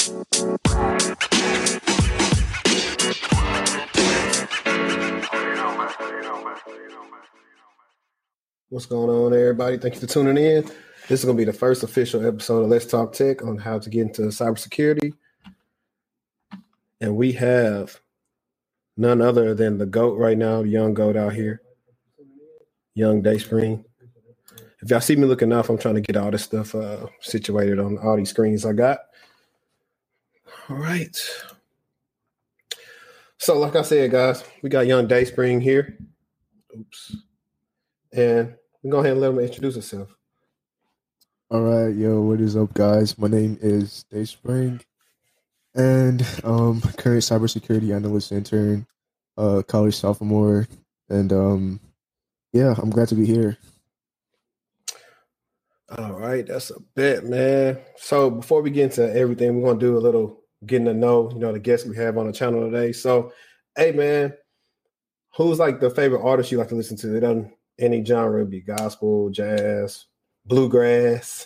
What's going on, everybody? Thank you for tuning in. This is going to be the first official episode of Let's Talk Tech on how to get into cybersecurity. And we have none other than the GOAT right now, young GOAT out here, young Dayspring. If y'all see me looking off, I'm trying to get all this stuff situated on all these screens I got. All right. So like I said, guys, we got young Dayspring here. Oops. And we'll go ahead and let him introduce himself. All right, yo, what is up, guys? My name is Dayspring, and current cybersecurity analyst intern, college sophomore, and yeah, I'm glad to be here. All right, that's a bet, man. So before we get into everything, we're gonna do a little getting to know, the guests we have on the channel today. So, hey, man, who's like the favorite artist you like to listen to? It doesn't any genre, be gospel, jazz, bluegrass.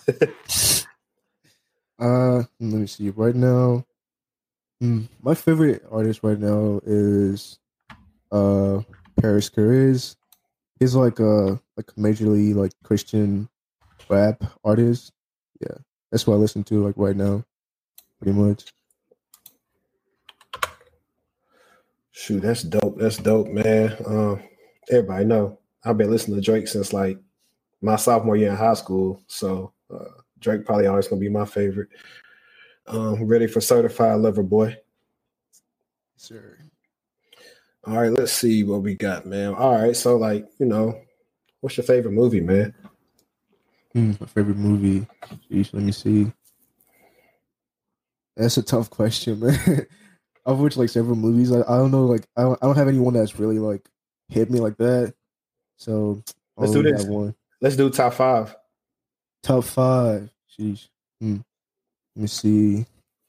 Let me see. Right now, my favorite artist right now is Paris Carriz. He's like a majorly like Christian rap artist. Yeah, that's what I listen to like right now, pretty much. Shoot, that's dope. That's dope, man. Everybody know I've been listening to Drake since like my sophomore year in high school. So Drake probably always gonna be my favorite. Ready for Certified Lover Boy. Sure. All right, let's see what we got, man. All right, so like, what's your favorite movie, man? My favorite movie. Jeez, let me see. That's a tough question, man. I've watched like several movies. I don't know, like I don't have anyone that's really like hit me like that. So let's do this. One. Let's do top 5. Top 5. Sheesh. Let me see.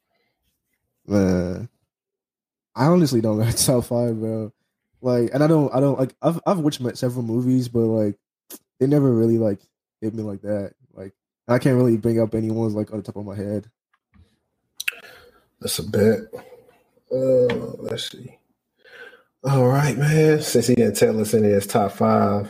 Man, I honestly don't got top 5, bro. Like, and I don't like. I've watched several movies, but like they never really like hit me like that. Like I can't really bring up anyone's like on the top of my head. That's a bet. Let's see. All right, man. Since he didn't tell us any of his top 5,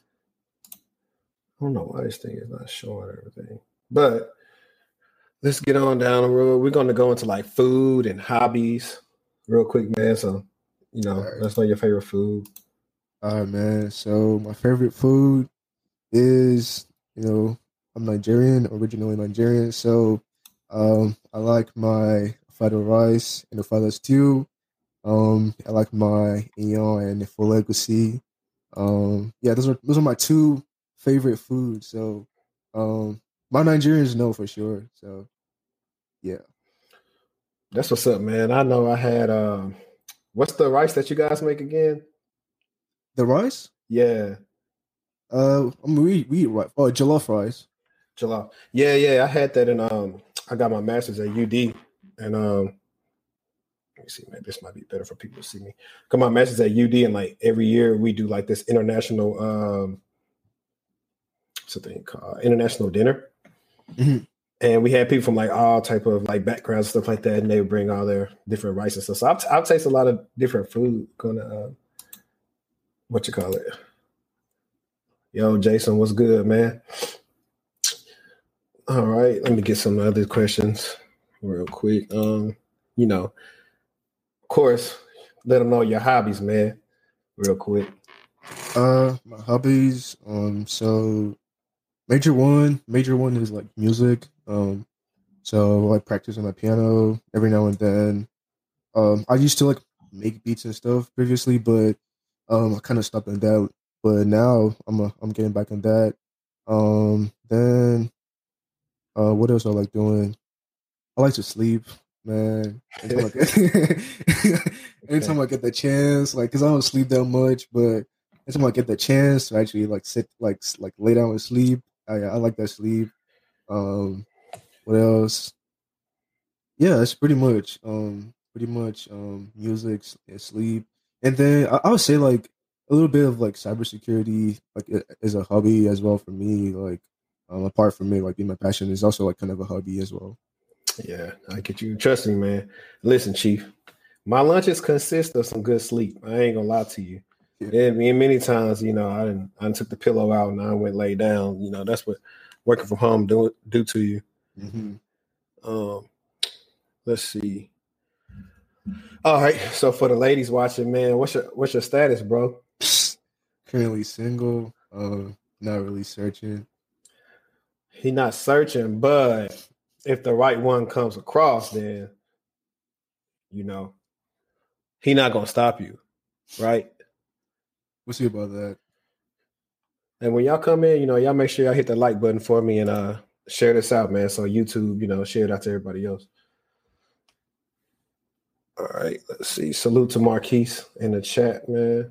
I don't know why this thing is not showing everything. But let's get on down the road. We're going to go into like food and hobbies real quick, man. So, let's know your favorite food. All right, man. So my favorite food is, I'm Nigerian, originally Nigerian. So I like my fried rice and the fried stew. I like my iyan and full egusi. Yeah, those are my 2 favorite foods. So, my Nigerians know for sure. So, yeah, that's what's up, man. I know I had what's the rice that you guys make again? The rice? Yeah. We eat rice. Oh, jollof rice. Jollof. Yeah. I had that in I got my master's at UD, and let me see, man. This might be better for people to see me. Got my master's at UD, and like every year we do like this international what's the thing called international dinner. Mm-hmm. And we had people from like all type of like backgrounds, stuff like that, and they would bring all their different rice and stuff. So I'll taste a lot of different food. Gonna what you call it? Yo, Jason, what's good, man? All right, let me get some other questions real quick. Of course, let them know your hobbies, man, real quick. My hobbies. So major one is like music. So I practice on my piano every now and then. I used to like make beats and stuff previously, but I kind of stopped on that. But now I'm getting back on that. Then what else I like doing? I like to sleep, man. Anytime I get the chance, like, cause I don't sleep that much, but anytime I get the chance to actually like sit, like lay down and sleep, I like that sleep. What else? Yeah, it's pretty much music, sleep, and then I would say like a little bit of like cybersecurity like is a hobby as well for me. Like apart from it, like being my passion is also like kind of a hobby as well. Yeah, I get you. Trust me, man. Listen, Chief, my lunches consist of some good sleep. I ain't gonna lie to you. Yeah. And many times, I took the pillow out and I went lay down. That's what working from home do to you. Mm-hmm. Um, let's see. All right. So for the ladies watching, man, what's your status, bro? Currently single. Not really searching. He not searching, but if the right one comes across, then you know he not gonna stop you, right? We'll see about that. And when y'all come in, y'all make sure y'all hit the like button for me and share this out, man. So YouTube, share it out to everybody else. All right, let's see. Salute to Marquise in the chat, man.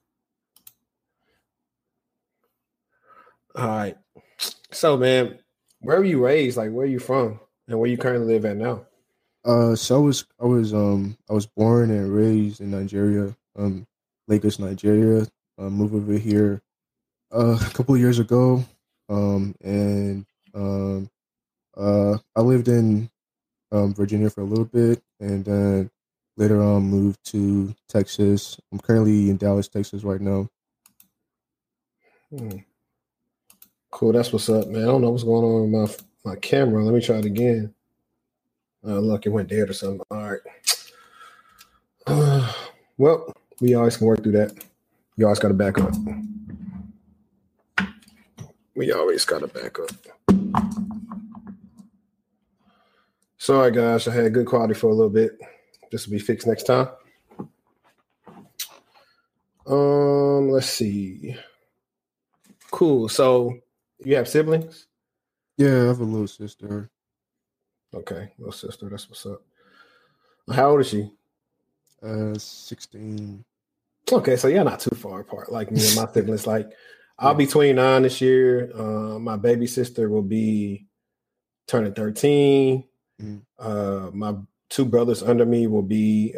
All right. So, man, where were you raised? Like, where are you from, and where you currently live at now? So I was born and raised in Nigeria, Lagos, Nigeria. Moved over here a couple of years ago, and I lived in Virginia for a little bit, and then later on moved to Texas. I'm currently in Dallas, Texas right now. Cool, that's what's up, man. I don't know what's going on with my camera. Let me try it again. Look, it went dead or something. All right. Well, we always can work through that. You always got to back up. We always got to back up. Sorry, guys. I had good quality for a little bit. This will be fixed next time. Let's see. Cool. So you have siblings? Yeah, I have a little sister. Okay, little sister. That's what's up. How old is she? 16. Okay, so you're not too far apart. Like me and my siblings. Like I'll be 29 this year. My baby sister will be turning 13. My two brothers under me will be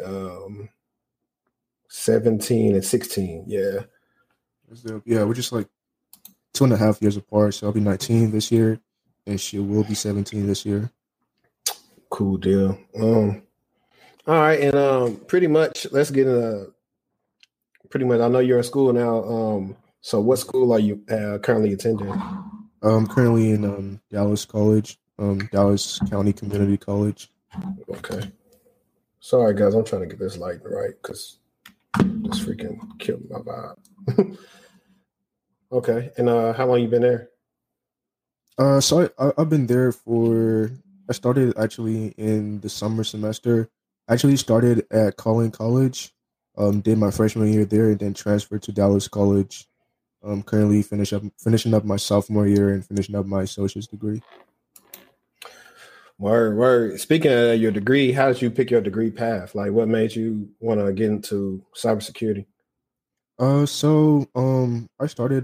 17 and 16. Yeah. Yeah, we're just like 2.5 years apart. So I'll be 19 this year, and she will be 17 this year. Cool deal. All right, and pretty much let's get into pretty much. I know you're in school now. So what school are you currently attending? I'm currently in Dallas College, Dallas County Community College. Okay. Sorry, guys. I'm trying to get this light right because this freaking killed my vibe. Okay. And how long you been there? So I've been there I started actually in the summer semester. I actually started at Collin College, did my freshman year there, and then transferred to Dallas College. Currently finishing up my sophomore year and finishing up my associate's degree. Word. Speaking of your degree, how did you pick your degree path? Like, what made you want to get into cybersecurity? I started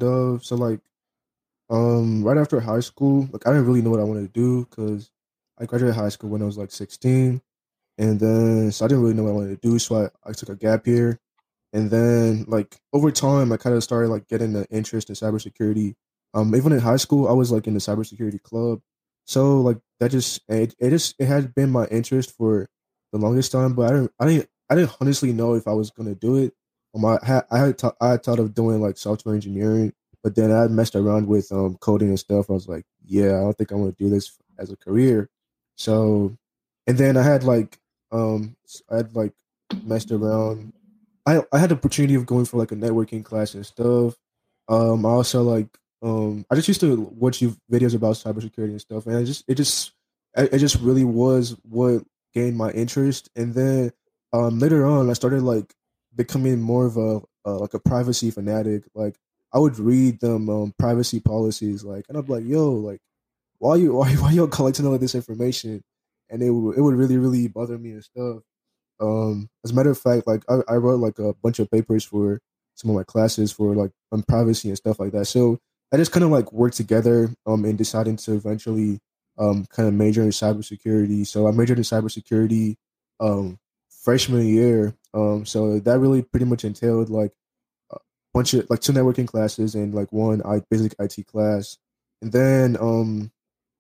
right after high school. Like I didn't really know what I wanted to do because I graduated high school when I was like 16, and then so I didn't really know what I wanted to do. So I took a gap year, and then like over time I kind of started like getting an interest in cybersecurity. Even in high school, I was like in the cybersecurity club. So like that it had been my interest for the longest time, but I didn't honestly know if I was gonna do it. I had thought of doing like software engineering, but then I messed around with coding and stuff. I was like, yeah, I don't think I want to do this as a career. So, and then I had like messed around. I had the opportunity of going for like a networking class and stuff. I also I just used to watch videos about cybersecurity and stuff, and it just really was what gained my interest. And then later on, I started like becoming more of a privacy fanatic. Like I would read them privacy policies, like, and I'm like, yo, like why you collecting all of this information? And it would really really bother me and stuff. As a matter of fact, like I wrote like a bunch of papers for some of my classes for like on privacy and stuff like that. So I just kind of like worked together in deciding to eventually kind of major in cybersecurity. So I majored in cybersecurity freshman year. So that really pretty much entailed like a bunch of like two networking classes and like one basic IT class. And then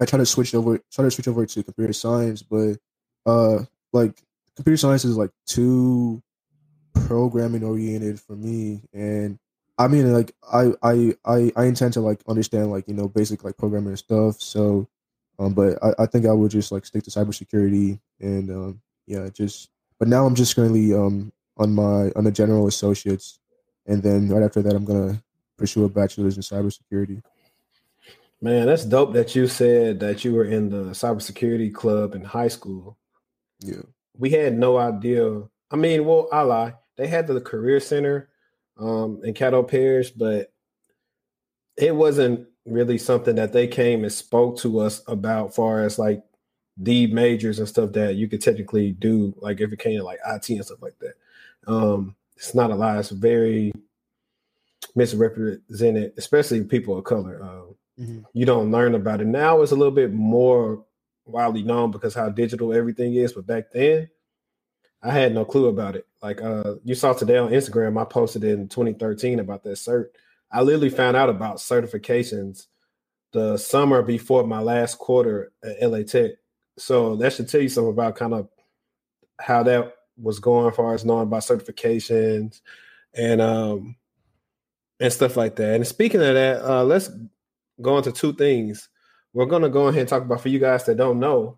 I tried to switch over to computer science, but like computer science is like too programming oriented for me, and I mean like I intend to like understand like basic like programming and stuff. So, but I think I would just like stick to cybersecurity and yeah, just. But now I'm just currently on the general associates, and then right after that I'm gonna pursue a bachelor's in cybersecurity. Man, that's dope that you said that you were in the cybersecurity club in high school. Yeah. We had no idea. I mean, well, I lie. They had the career center in Caddo Parish, but it wasn't really something that they came and spoke to us about far as like the majors and stuff that you could technically do, like if it came to like IT and stuff like that. It's not a lie. It's very misrepresented, especially people of color. You don't learn about it. Now it's a little bit more widely known because how digital everything is. But back then, I had no clue about it. Like you saw today on Instagram, I posted in 2013 about that cert. I literally found out about certifications the summer before my last quarter at LA Tech. So that should tell you something about kind of how that was going as far as knowing about certifications and stuff like that. And speaking of that, let's go into two things. We're going to go ahead and talk about, for you guys that don't know,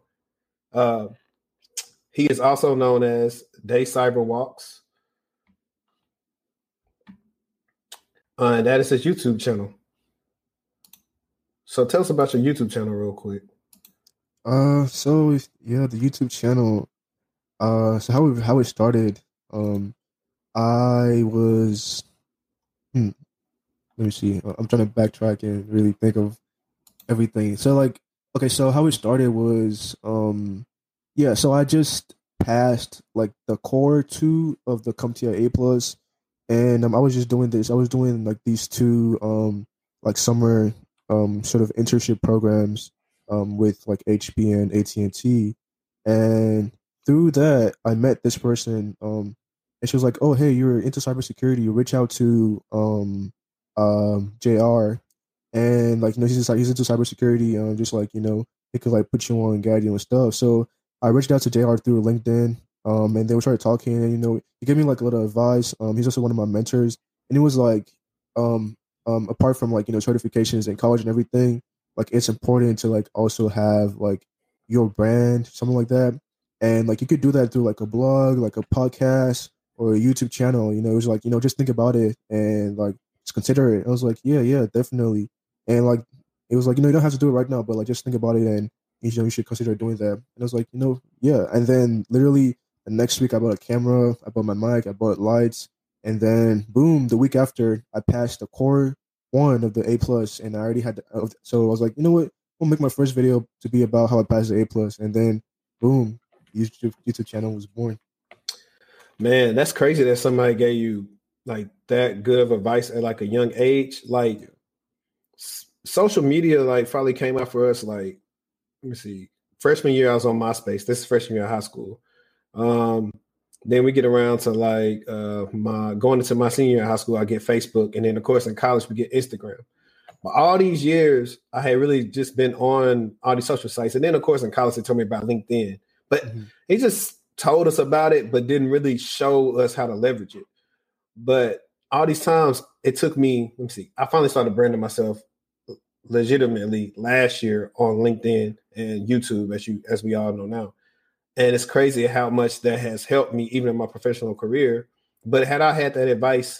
he is also known as Day Cyber Walks. And that is his YouTube channel. So tell us about your YouTube channel real quick. So yeah, the YouTube channel. So how it started. I was. Let me see. I'm trying to backtrack and really think of everything. So like, okay, so how it started was, yeah. So I just passed like the core 2 of the CompTIA A+, and I was just doing this. I was doing like these two like summer sort of internship programs with like HP and AT&T, and through that I met this person and she was like, "Oh, hey, you're into cybersecurity. You reach out to JR, and like he's into cybersecurity. Just like he could like put you on, guide you and stuff." So I reached out to JR through LinkedIn, and they started talking, and he gave me like a little advice. He's also one of my mentors, and it was like, apart from like certifications in college and everything, like it's important to like also have like your brand, something like that, and like you could do that through like a blog, like a podcast, or a YouTube channel. It was like just think about it and like just consider it. I was like, yeah, definitely, and like it was like you don't have to do it right now, but like just think about it and you should consider doing that. And I was like, yeah. And then literally the next week, I bought a camera, I bought my mic, I bought lights, and then boom, the week after, I passed the core 1 of the A+, and I already had. So I was like, you know what? I'll make my first video to be about how I passed the A+, and then boom, YouTube channel was born. Man, that's crazy that somebody gave you like that good of advice at like a young age. Like social media, like finally came out for us. Like, let me see, freshman year I was on MySpace. This is freshman year of high school. Then we get around to like my going into my senior year of high school, I get Facebook, and then of course in college we get Instagram. But all these years, I had really just been on all these social sites, and then of course in college they told me about LinkedIn. But he just told us about it, but didn't really show us how to leverage it. But all these times it took me, let me see, I finally started branding myself legitimately last year on LinkedIn and YouTube, as we all know now. And it's crazy how much that has helped me even in my professional career. But had I had that advice,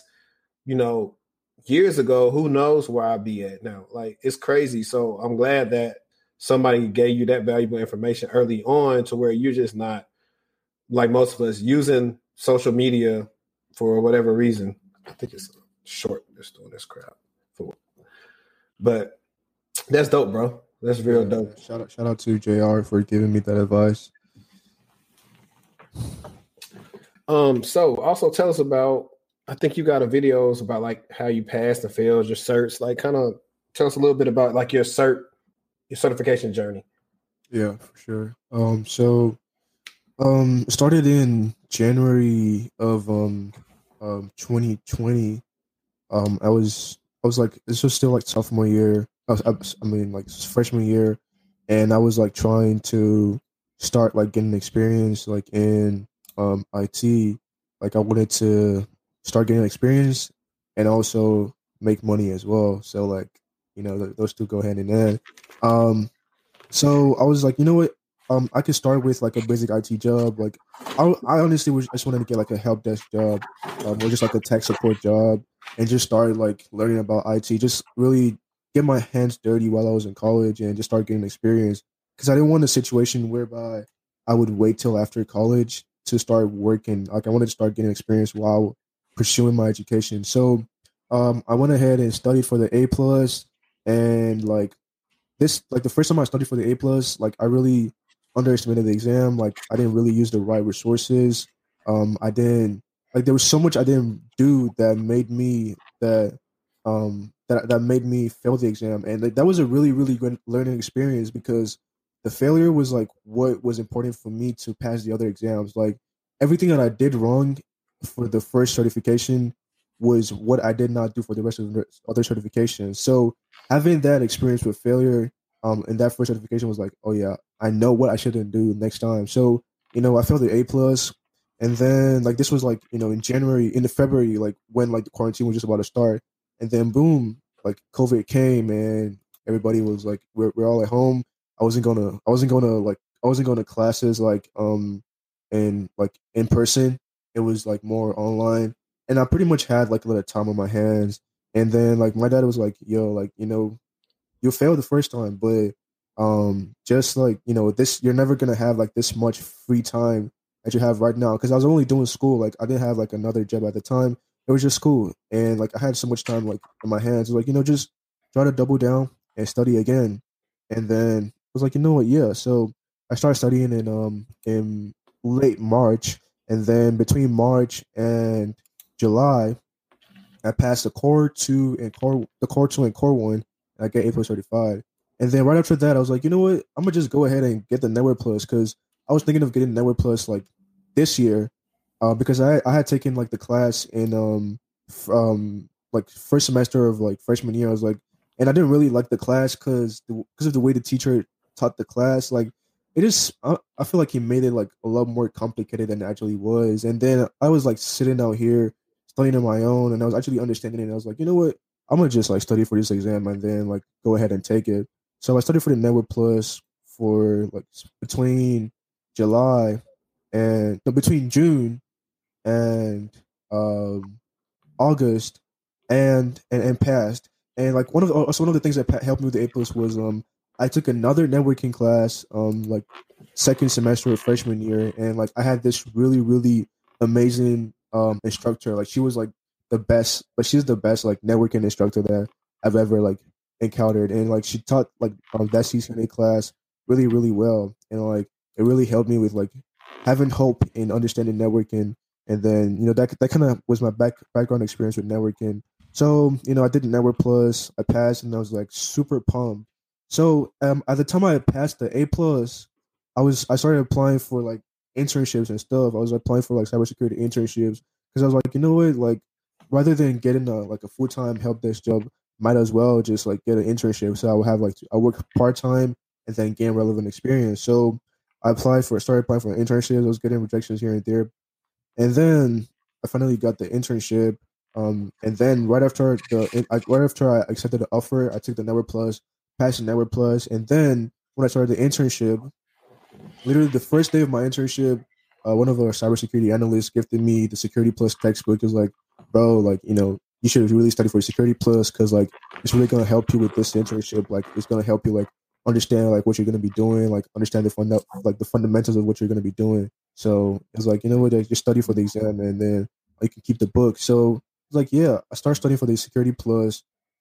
years ago, who knows where I'd be at now? Like, it's crazy. So I'm glad that somebody gave you that valuable information early on to where you're just not like most of us using social media for whatever reason. I think it's short just doing this crap. But that's dope, bro. That's real dope. Shout out to JR for giving me that advice. So also tell us about, I think you got a videos about like how you passed and failed your certs. Like kind of tell us a little bit about like your certification journey. Yeah, for sure. Started in January of 2020. I was like, this was still like sophomore year. I mean like freshman year. and I was like trying to start like getting experience like in IT. Like I wanted to start getting experience and also make money as well. So like those two go hand in hand. Um, so I was like, you know what? I could start with like a basic IT job. Like, I honestly just wanted to get like a help desk job, or just like a tech support job, and just start like learning about IT. Just really get my hands dirty while I was in college, and just start getting experience. Because I didn't want a situation whereby I would wait till after college to start working. Like, I wanted to start getting experience while pursuing my education. So, I went ahead and studied for the A plus, and like the first time I studied for the A plus, like I really underestimated the exam. Like I didn't really use the right resources. I didn't like there was so much I didn't do that made me that made me fail the exam, and like, that was a really really good learning experience because the failure was like what was important for me to pass the other exams. Like everything that I did wrong for the first certification was what I did not do for the rest of the other certifications. So having that experience with failure and that first certification was like, oh yeah, I know what I shouldn't do next time. So I failed the A plus, and then like this was like in January, in the February, like when like the quarantine was just about to start, and then boom, like COVID came and everybody was like, we're all at home. I wasn't going to classes like and like in person. It was like more online, and I pretty much had like a little time on my hands. And then like my dad was like, yo, like you failed the first time, but just like this, you're never gonna have like this much free time that you have right now. Because I was only doing school, like I didn't have like another job at the time. It was just school, and like I had so much time like in my hands. Like just try to double down and study again. And then I was like, you know what, yeah. So I started studying in late March, and then between March and July, I passed the core two and core one, and I get A plus certified. And then right after that, I was like, you know what? I'm gonna just go ahead and get the Network Plus because I was thinking of getting Network Plus like this year, because I had taken like the class in like first semester of like freshman year. I was like, and I didn't really like the class because of the way the teacher taught the class. Like I feel like he made it like a lot more complicated than it actually was. And then I was like sitting out here studying on my own, and I was actually understanding it. And I was like, you know what? I'm gonna just like study for this exam and then like go ahead and take it. So I studied for the Network Plus for like between July and no, between June and um August and passed. And like one of the things that helped me with the A plus was I took another networking class like second semester of freshman year, and like I had this really really amazing instructor. Like she was like the best, but she's the best like networking instructor that I've ever like encountered, and like she taught like that CCNA class really really well, and like it really helped me with like having hope in understanding networking. And then that kind of was my background experience with networking. So I did Network Plus, I passed, and I was like super pumped. So at the time I passed the A plus, I started applying for like internships and stuff. I was applying for like cybersecurity internships because I was like, you know what, like rather than getting a full time help desk job, might as well just like get an internship. So I would have like I work part time and then gain relevant experience. So started applying for internships. I was getting rejections here and there, and then I finally got the internship. And then right after I accepted the offer, I took the Network Plus, passed the Network Plus, and then when I started the internship, literally the first day of my internship, one of our cybersecurity analysts gifted me the Security Plus textbook. It was like, bro, like you should really study for Security Plus because like it's really gonna help you with this internship. Like it's gonna help you like understand like what you're gonna be doing, like understand the fundamentals of what you're gonna be doing. So it's like what, like, just study for the exam and then you can keep the book. So it's like yeah, I started studying for the Security Plus,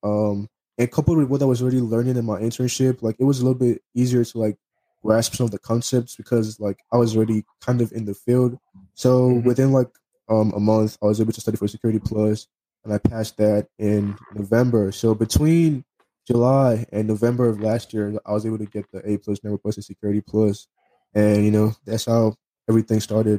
and coupled with what I was already learning in my internship, like it was a little bit easier to like grasp some of the concepts because like I was already kind of in the field. So Mhm. within like a month, I was able to study for Security Plus, and I passed that in November. So between July and November of last year, I was able to get the A plus, Never Plus, and Security Plus, and that's how everything started.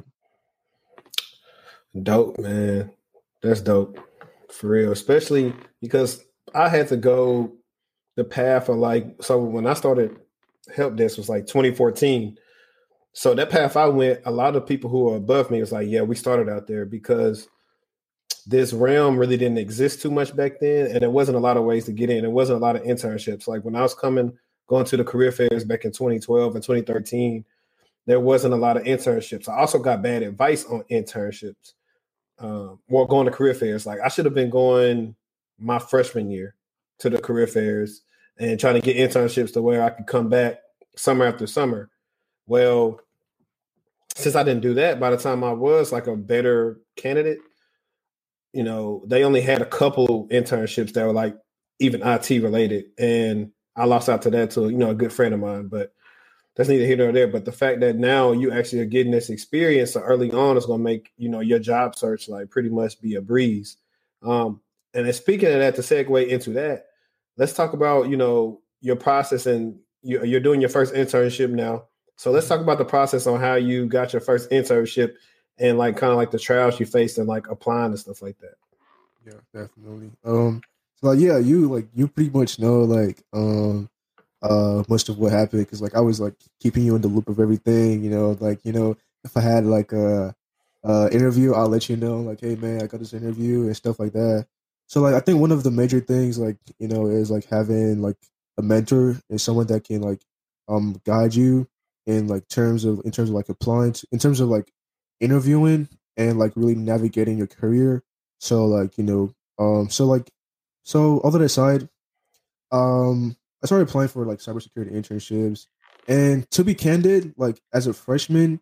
Dope, man. That's dope for real, especially because I had to go the path of like so when I started. help desk was like 2014. So that path I went, a lot of people who are above me was like, yeah, we started out there because this realm really didn't exist too much back then, and there wasn't a lot of ways to get in. There wasn't a lot of internships. Like when I was going to the career fairs back in 2012 and 2013, there wasn't a lot of internships. I also got bad advice on internships. Well, going to career fairs. Like I should have been going my freshman year to the career fairs and trying to get internships to where I could come back summer after summer. Well, since I didn't do that, by the time I was like a better candidate, they only had a couple internships that were like even IT related. And I lost out to that to, a good friend of mine, but that's neither here nor there. But the fact that now you actually are getting this experience so early on is going to make, your job search like pretty much be a breeze. And then speaking of that, to segue into that, let's talk about, your process, and you're doing your first internship now. So let's talk about the process on how you got your first internship and like kind of like the trials you faced and like applying and stuff like that. Yeah, definitely. So like, yeah, you pretty much know like most of what happened, because like I was like keeping you in the loop of everything. If I had like a interview, I'll let you know like, hey man, I got this interview and stuff like that. So like I think one of the major things like is like having like a mentor and someone that can like guide you in terms of like applying in terms of like interviewing and like really navigating your career. So like so all that aside, I started applying for like cybersecurity internships, and to be candid, like as a freshman,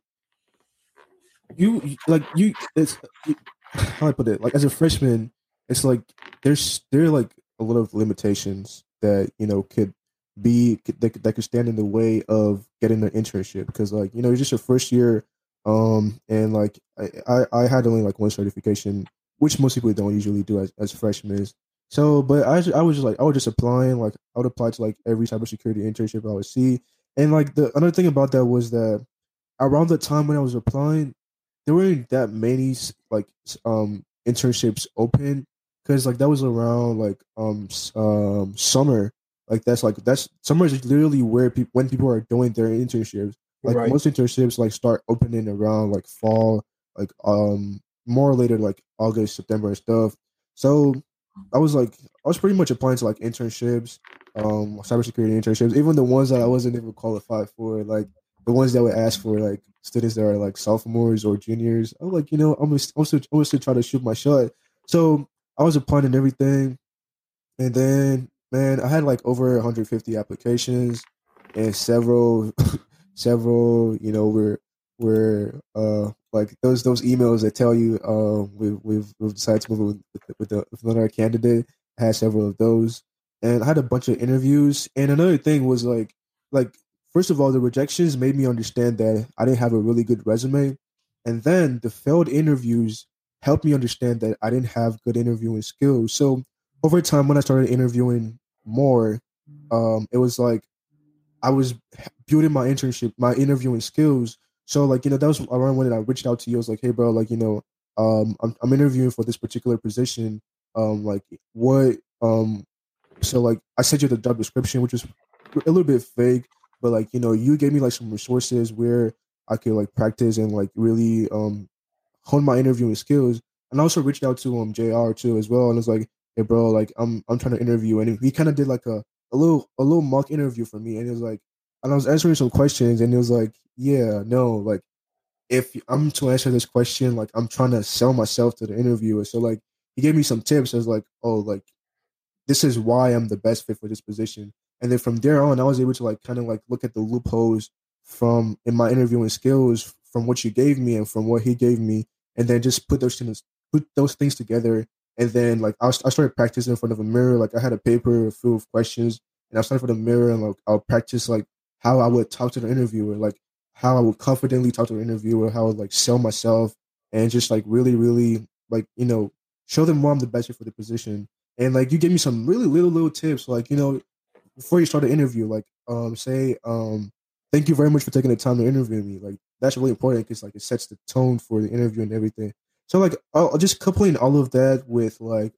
it's how I put it, like as a freshman, it's like there are like a lot of limitations that that could stand in the way of getting an internship, because like it's just your first year, and like I had only like one certification, which most people don't usually do as freshmen. So, but I was just like I was just applying, like I would apply to like every cybersecurity internship I would see, and like the another thing about that was that around the time when I was applying, there weren't that many internships open, because like that was around like summer. Like that's summer is literally where when people are doing their internships. Like Right. most internships like start opening around like fall, like more later like August, September and stuff. So I was pretty much applying to like internships, cybersecurity internships, even the ones that I wasn't even qualified for, like the ones that would ask for like students that are like sophomores or juniors. I'm like, I'm still try to shoot my shot. So I was applying and everything, and then man, I had like over 150 applications, and several, several, were like those emails that tell you we've decided to move with another candidate. I had several of those, and I had a bunch of interviews. And another thing was like first of all, the rejections made me understand that I didn't have a really good resume, and then the failed interviews helped me understand that I didn't have good interviewing skills. So over time, when I started interviewing more, it was like I was building my interviewing skills. So like that was around when I reached out to you. I was like, hey bro, like I'm interviewing for this particular position. Like what so like I sent you the job description, which was a little bit vague, but like you gave me like some resources where I could like practice and like really hone my interviewing skills. And I also reached out to JR too as well, and was like, hey bro, like I'm trying to interview, and he kind of did like a little mock interview for me, and it was like, and I was answering some questions, and it was like, yeah, no, like if I'm to answer this question, like I'm trying to sell myself to the interviewer. So like he gave me some tips. I was like, oh, like this is why I'm the best fit for this position. And then from there on, I was able to like kind of like look at the loopholes from in my interviewing skills from what you gave me and from what he gave me, and then just put those things together. And then like I started practicing in front of a mirror. Like I had a paper full of questions, and I started in front of the mirror, and like I'll practice like how I would talk to the interviewer, like how I would confidently talk to the interviewer, how I would like sell myself, and just like really, really like show them why I'm the best fit for the position. And like you gave me some really little tips, like before you start the interview, like say thank you very much for taking the time to interview me. Like that's really important because like it sets the tone for the interview and everything. So like I'll just coupling all of that with like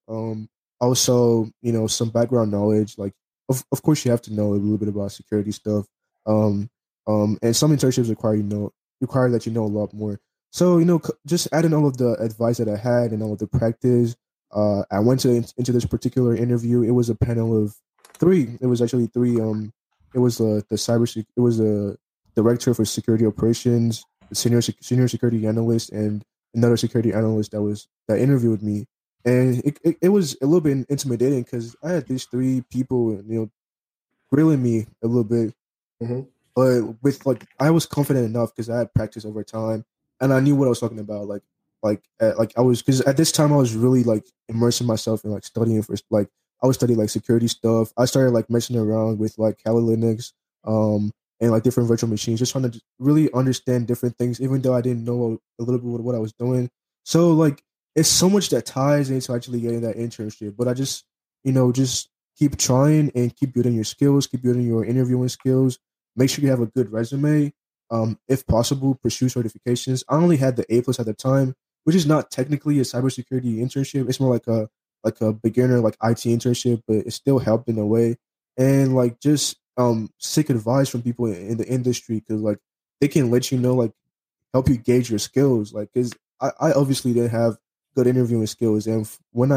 also some background knowledge. Like of course you have to know a little bit about security stuff, And some internships require that you know a lot more. So just adding all of the advice that I had and all of the practice, I went into this particular interview. It was a panel of three. It was actually three. It was it was the director for security operations, the senior security analyst, and another security analyst that interviewed me. And it was a little bit intimidating because I had these three people, grilling me a little bit. Mm-hmm. But with I was confident enough because I had practice over time, and I knew what I was talking about. I was, because at this time I was really immersing myself in studying for I was studying security stuff. I started messing around with Kali Linux, and different virtual machines, just trying to really understand different things, even though I didn't know a little bit what I was doing. So it's so much that ties into actually getting that internship. But I just keep trying and keep building your skills, keep building your interviewing skills. Make sure you have a good resume. If possible, pursue certifications. I only had the A+ at the time, which is not technically a cybersecurity internship. It's more like a beginner IT internship, but it still helped in a way. And just seek advice from people in the industry, because they can let you know, help you gauge your skills. Because I obviously didn't have good interviewing skills, and when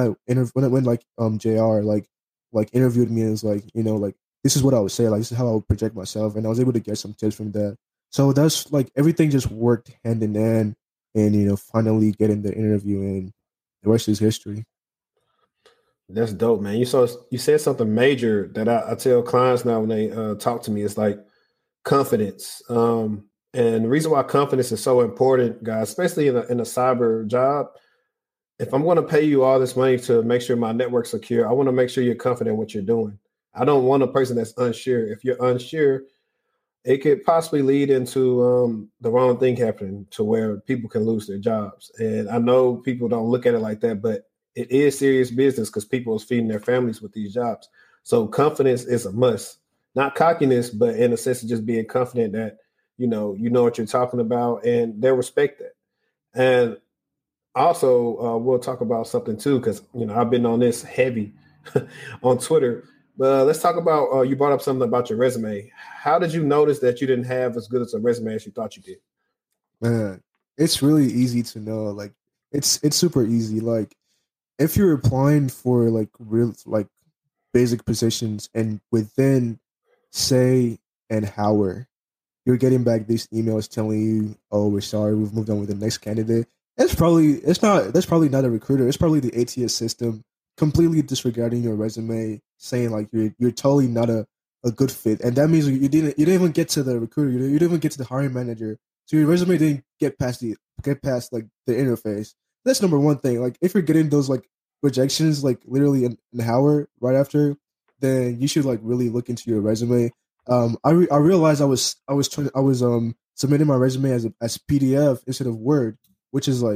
JR interviewed me, and was this is what I would say, this is how I would project myself, and I was able to get some tips from that. So that's everything just worked hand in hand, and finally getting the interview, and the rest is history. That's dope, man. You said something major that I tell clients now when they talk to me. It's confidence. And the reason why confidence is so important, guys, especially in a cyber job, if I'm going to pay you all this money to make sure my network's secure, I want to make sure you're confident in what you're doing. I don't want a person that's unsure. If you're unsure, it could possibly lead into the wrong thing happening to where people can lose their jobs. And I know people don't look at it like that, but it is serious business because people are feeding their families with these jobs. So confidence is a must, not cockiness, but in a sense of just being confident that, you know what you're talking about, and they'll respect that. And also, we'll talk about something too, because, I've been on this heavy on Twitter. But let's talk about, you brought up something about your resume. How did you notice that you didn't have as good as a resume as you thought you did? Man, it's really easy to know. It's super easy. If you're applying for real basic positions, and within say an hour you're getting back these emails telling you, "Oh, we're sorry, we've moved on with the next candidate." That's probably not a recruiter. It's probably the ATS system completely disregarding your resume, saying you're totally not a good fit, and that means you didn't even get to the recruiter. You didn't even get to the hiring manager. So your resume didn't get past the interface. That's number one thing. If you're getting those rejections literally an hour right after, then you should really look into your resume. I realized I was submitting my resume as PDF instead of Word, which is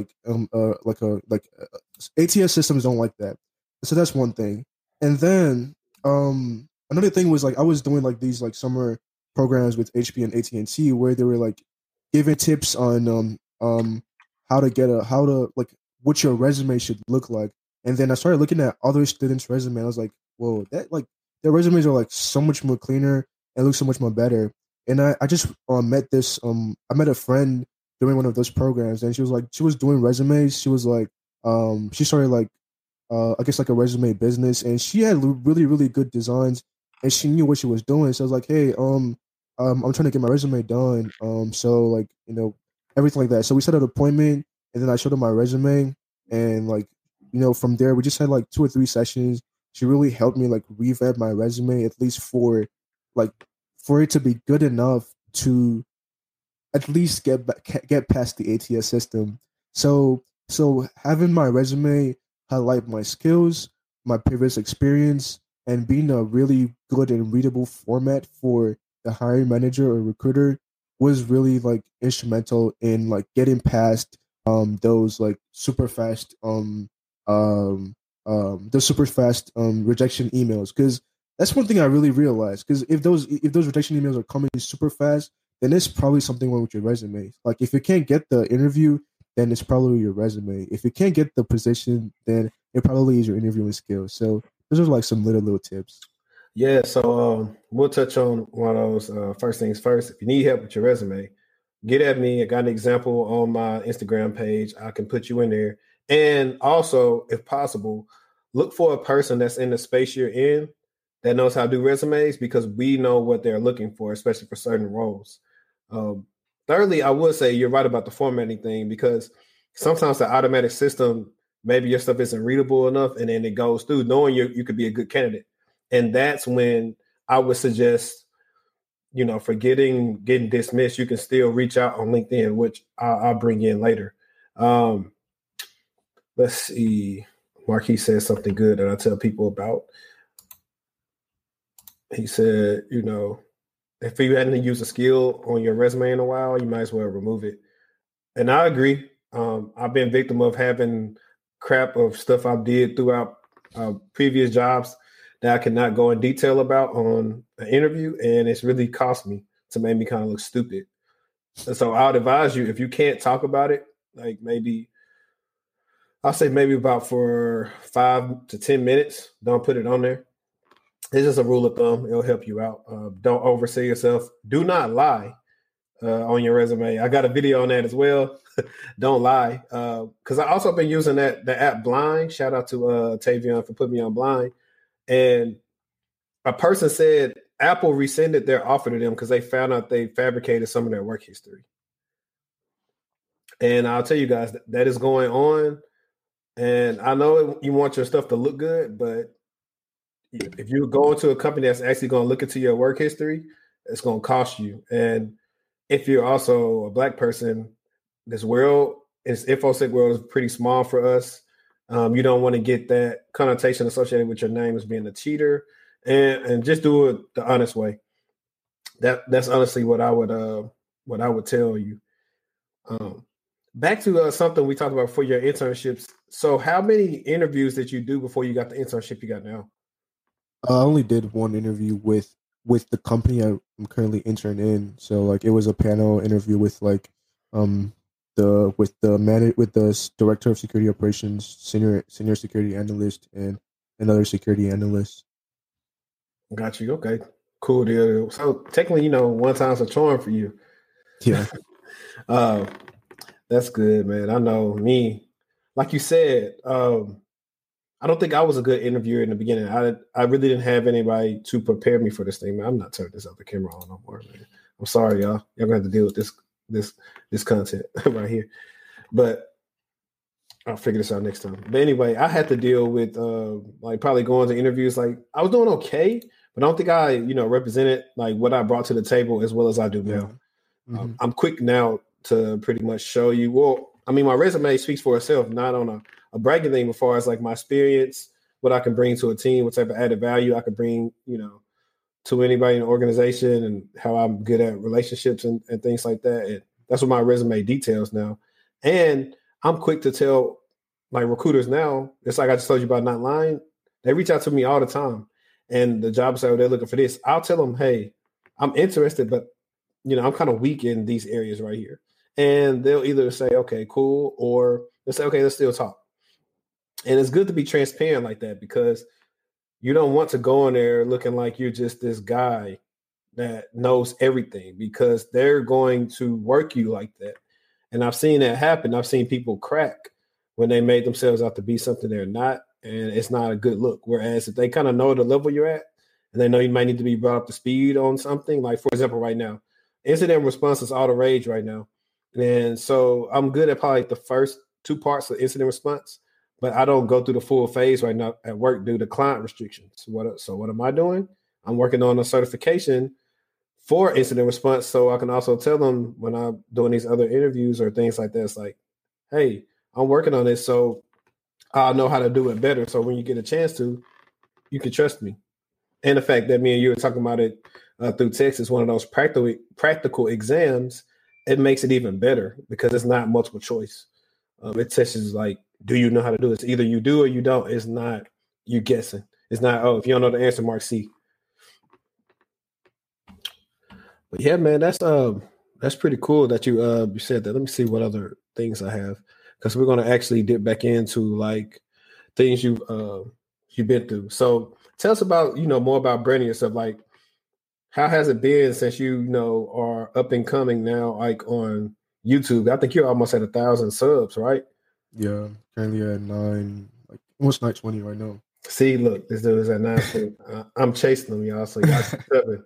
ATS systems don't like that. So that's one thing. And then another thing was I was doing these summer programs with HP and AT&T, where they were giving tips on how to what your resume should look like. And then I started looking at other students' resume. I was like, whoa, that their resumes are so much more cleaner and look so much more better. And I just met I met a friend during one of those programs, and she was doing resumes. She was she started I guess a resume business, and she had really, really good designs, and she knew what she was doing. So I was like, hey, I'm trying to get my resume done. So everything like that. So we set an appointment, and then I showed her my resume, and from there we just had 2 or 3 sessions. She really helped me revamp my resume, at least like for it to be good enough to at least get past the ATS system. So having my resume highlight my skills, my previous experience, and being a really good and readable format for the hiring manager or recruiter was really instrumental in getting past those super fast rejection emails. Because that's one thing I really realized. Because if those rejection emails are coming super fast, then it's probably something wrong with your resume. If you can't get the interview, then it's probably your resume. If you can't get the position, then it probably is your interviewing skills. So those are some little tips. Yeah, so we'll touch on one of those first things first. If you need help with your resume, get at me. I got an example on my Instagram page. I can put you in there. And also, if possible, look for a person that's in the space you're in that knows how to do resumes because we know what they're looking for, especially for certain roles. Um, Thirdly, I would say you're right about the formatting thing because sometimes the automatic system, maybe your stuff isn't readable enough, and then it goes through knowing you could be a good candidate. And that's when I would suggest, for getting dismissed, you can still reach out on LinkedIn, which I'll bring in later. Um, let's see. Marquis said something good that I tell people about. He said, if you hadn't used a skill on your resume in a while, you might as well remove it. And I agree. I've been victim of having crap of stuff I did throughout previous jobs that I cannot go in detail about on an interview, and it's really cost me to make me kind of look stupid. And so I would advise you, if you can't talk about it, like I'll say maybe about for 5 to 10 minutes, don't put it on there. It's just a rule of thumb. It'll help you out. Don't oversell yourself. Do not lie on your resume. I got a video on that as well. Don't lie. Because I also been using the app Blind. Shout out to Tavion for putting me on Blind. And a person said Apple rescinded their offer to them because they found out they fabricated some of their work history. And I'll tell you guys that is going on. And I know you want your stuff to look good, but if you go into a company that's actually going to look into your work history, it's going to cost you. And if you're also a Black person, this world, InfoSec world is pretty small for us. You don't want to get that connotation associated with your name as being a cheater, and just do it the honest way. That's honestly what I would tell you. Back to something we talked about for your internships. So, how many interviews did you do before you got the internship you got now? I only did one interview with the company I'm currently interning in. So like it was a panel interview with like with the director of security operations, senior security analyst, and another security analyst. Got you. Okay, cool deal. So technically, one time's a charm for you. Yeah. That's good, man. I know me, like you said. I don't think I was a good interviewer in the beginning. I really didn't have anybody to prepare me for this thing, man. I'm not turning this other camera on no more, man. I'm sorry, y'all. Y'all gonna have to deal with this content right here. But I'll figure this out next time. But anyway, I had to deal with like probably going to interviews. Like I was doing okay, but I don't think I, represented like what I brought to the table as well as I do now. Mm-hmm. I'm quick now to pretty much show you. Well, I mean, my resume speaks for itself, not on a bragging thing as far as like my experience, what I can bring to a team, what type of added value I can bring, to anybody in the organization, and how I'm good at relationships and things like that. And that's what my resume details now. And I'm quick to tell my recruiters now, it's like I just told you about not lying. They reach out to me all the time. And the job site, they're looking for this. I'll tell them, hey, I'm interested, but I'm kind of weak in these areas right here. And they'll either say, okay, cool, or they'll say, okay, let's still talk. And it's good to be transparent like that because you don't want to go in there looking like you're just this guy that knows everything because they're going to work you like that. And I've seen that happen. I've seen people crack when they made themselves out to be something they're not, and it's not a good look. Whereas if they kind of know the level you're at and they know you might need to be brought up to speed on something, like for example, right now, incident response is all the rage right now. And so I'm good at probably the first 2 parts of incident response, but I don't go through the full phase right now at work due to client restrictions. So what am I doing? I'm working on a certification for incident response so I can also tell them when I'm doing these other interviews or things like that, it's like, hey, I'm working on this so I'll know how to do it better. So when you get a chance to, you can trust me. And the fact that me and you were talking about it through text is one of those practical exams. It makes it even better because it's not multiple choice. It tests like, do you know how to do this? Either you do or you don't. It's not you guessing. It's not, if you don't know the answer, mark C. But yeah, man, that's pretty cool that you said that. Let me see what other things I have because we're gonna actually dip back into like things you've been through. So tell us about, more about branding yourself. Like, how has it been since you are up and coming now, like on YouTube? I think you're almost at 1,000 subs, right? Yeah, currently at 9, like almost 920 right now. See, look, this dude is at 920. I'm chasing them, y'all. So y'all keep stepping.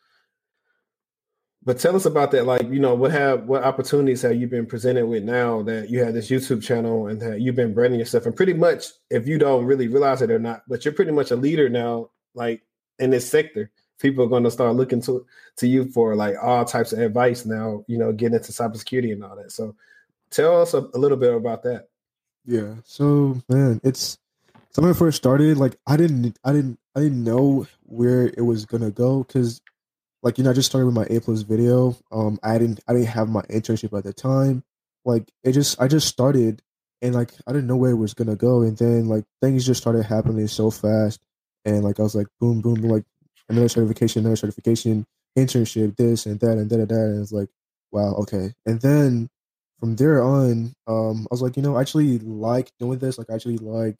But tell us about that. Like, what opportunities have you been presented with now that you have this YouTube channel and that you've been branding yourself? And pretty much, if you don't really realize it or not, but you're pretty much a leader now, like in this sector. People are going to start looking to you for like all types of advice now, getting into cybersecurity and all that. So tell us a little bit about that. Yeah. So man, when I first started, like I didn't know where it was gonna go because, like, I just started with my A+ video. I didn't have my internship at the time. Like I just started, and like I didn't know where it was gonna go, and then like things just started happening so fast, and like I was like boom boom, like another certification, internship, this and that and that and that, and it's like wow, okay. And then from there on, I was like, I actually like doing this. Like I actually like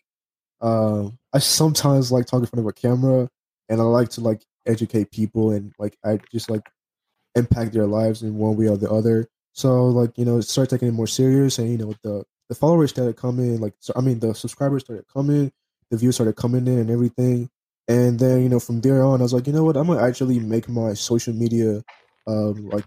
I sometimes like talking in front of a camera, and I like to like educate people, and like I just like impact their lives in one way or the other. So like start taking it more serious, and the followers started coming. Like the subscribers started coming, the views started coming in, and everything. And then from there on, I was like, you know what, I'm gonna actually make my social media, like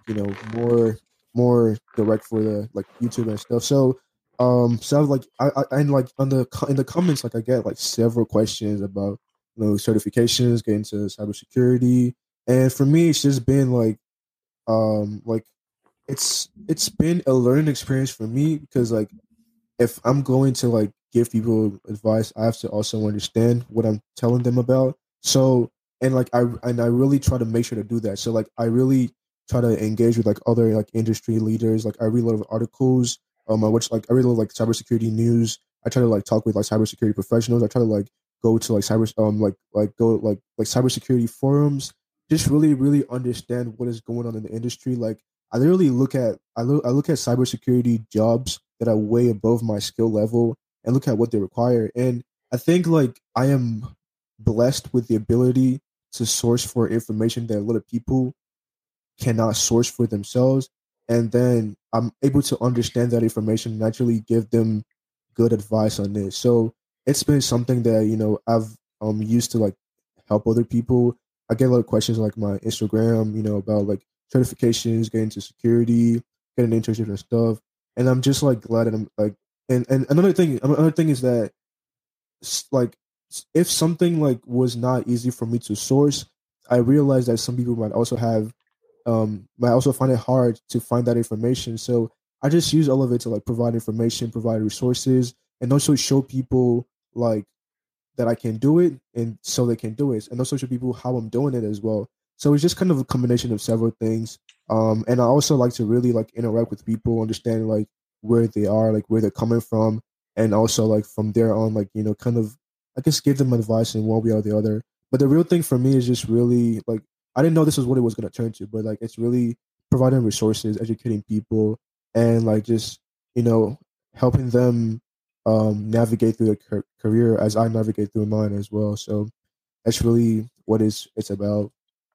more direct for the like YouTube and stuff. So so like I and like in the comments, like I get like several questions about certifications, getting into cybersecurity, and for me it's just been like it's been a learning experience for me because like if I'm going to like give people advice, I have to also understand what I'm telling them about. So and like I really try to make sure to do that. So like I really try to engage with like other like industry leaders. Like I read a lot of articles. Which like I read a lot of like cybersecurity news. I try to like talk with like cybersecurity professionals. I try to like go to like cybersecurity forums. Just really understand what is going on in the industry. Like I literally I look at cybersecurity jobs that are way above my skill level and look at what they require. And I think like I am blessed with the ability to source for information that a lot of people cannot source for themselves. And then I'm able to understand that information and actually give them good advice on this. So it's been something that, I've used to like help other people. I get a lot of questions like my Instagram, about like certifications, getting into security, getting internships and stuff. And I'm just like glad that I'm like and another thing is that like if something like was not easy for me to source, I realized that some people might also find it hard to find that information. So I just use all of it to like provide information, provide resources, and also show people like that I can do it, and so they can do it, and also show people how I'm doing it as well. So it's just kind of a combination of several things. And I also like to really like interact with people, understand like where they are, like where they're coming from, and also like from there on, like kind of I guess give them advice in one way or the other. But the real thing for me is just really like I didn't know this was what it was going to turn to, but like it's really providing resources, educating people, and like just helping them navigate through their career as I navigate through mine as well. So that's really what it's about.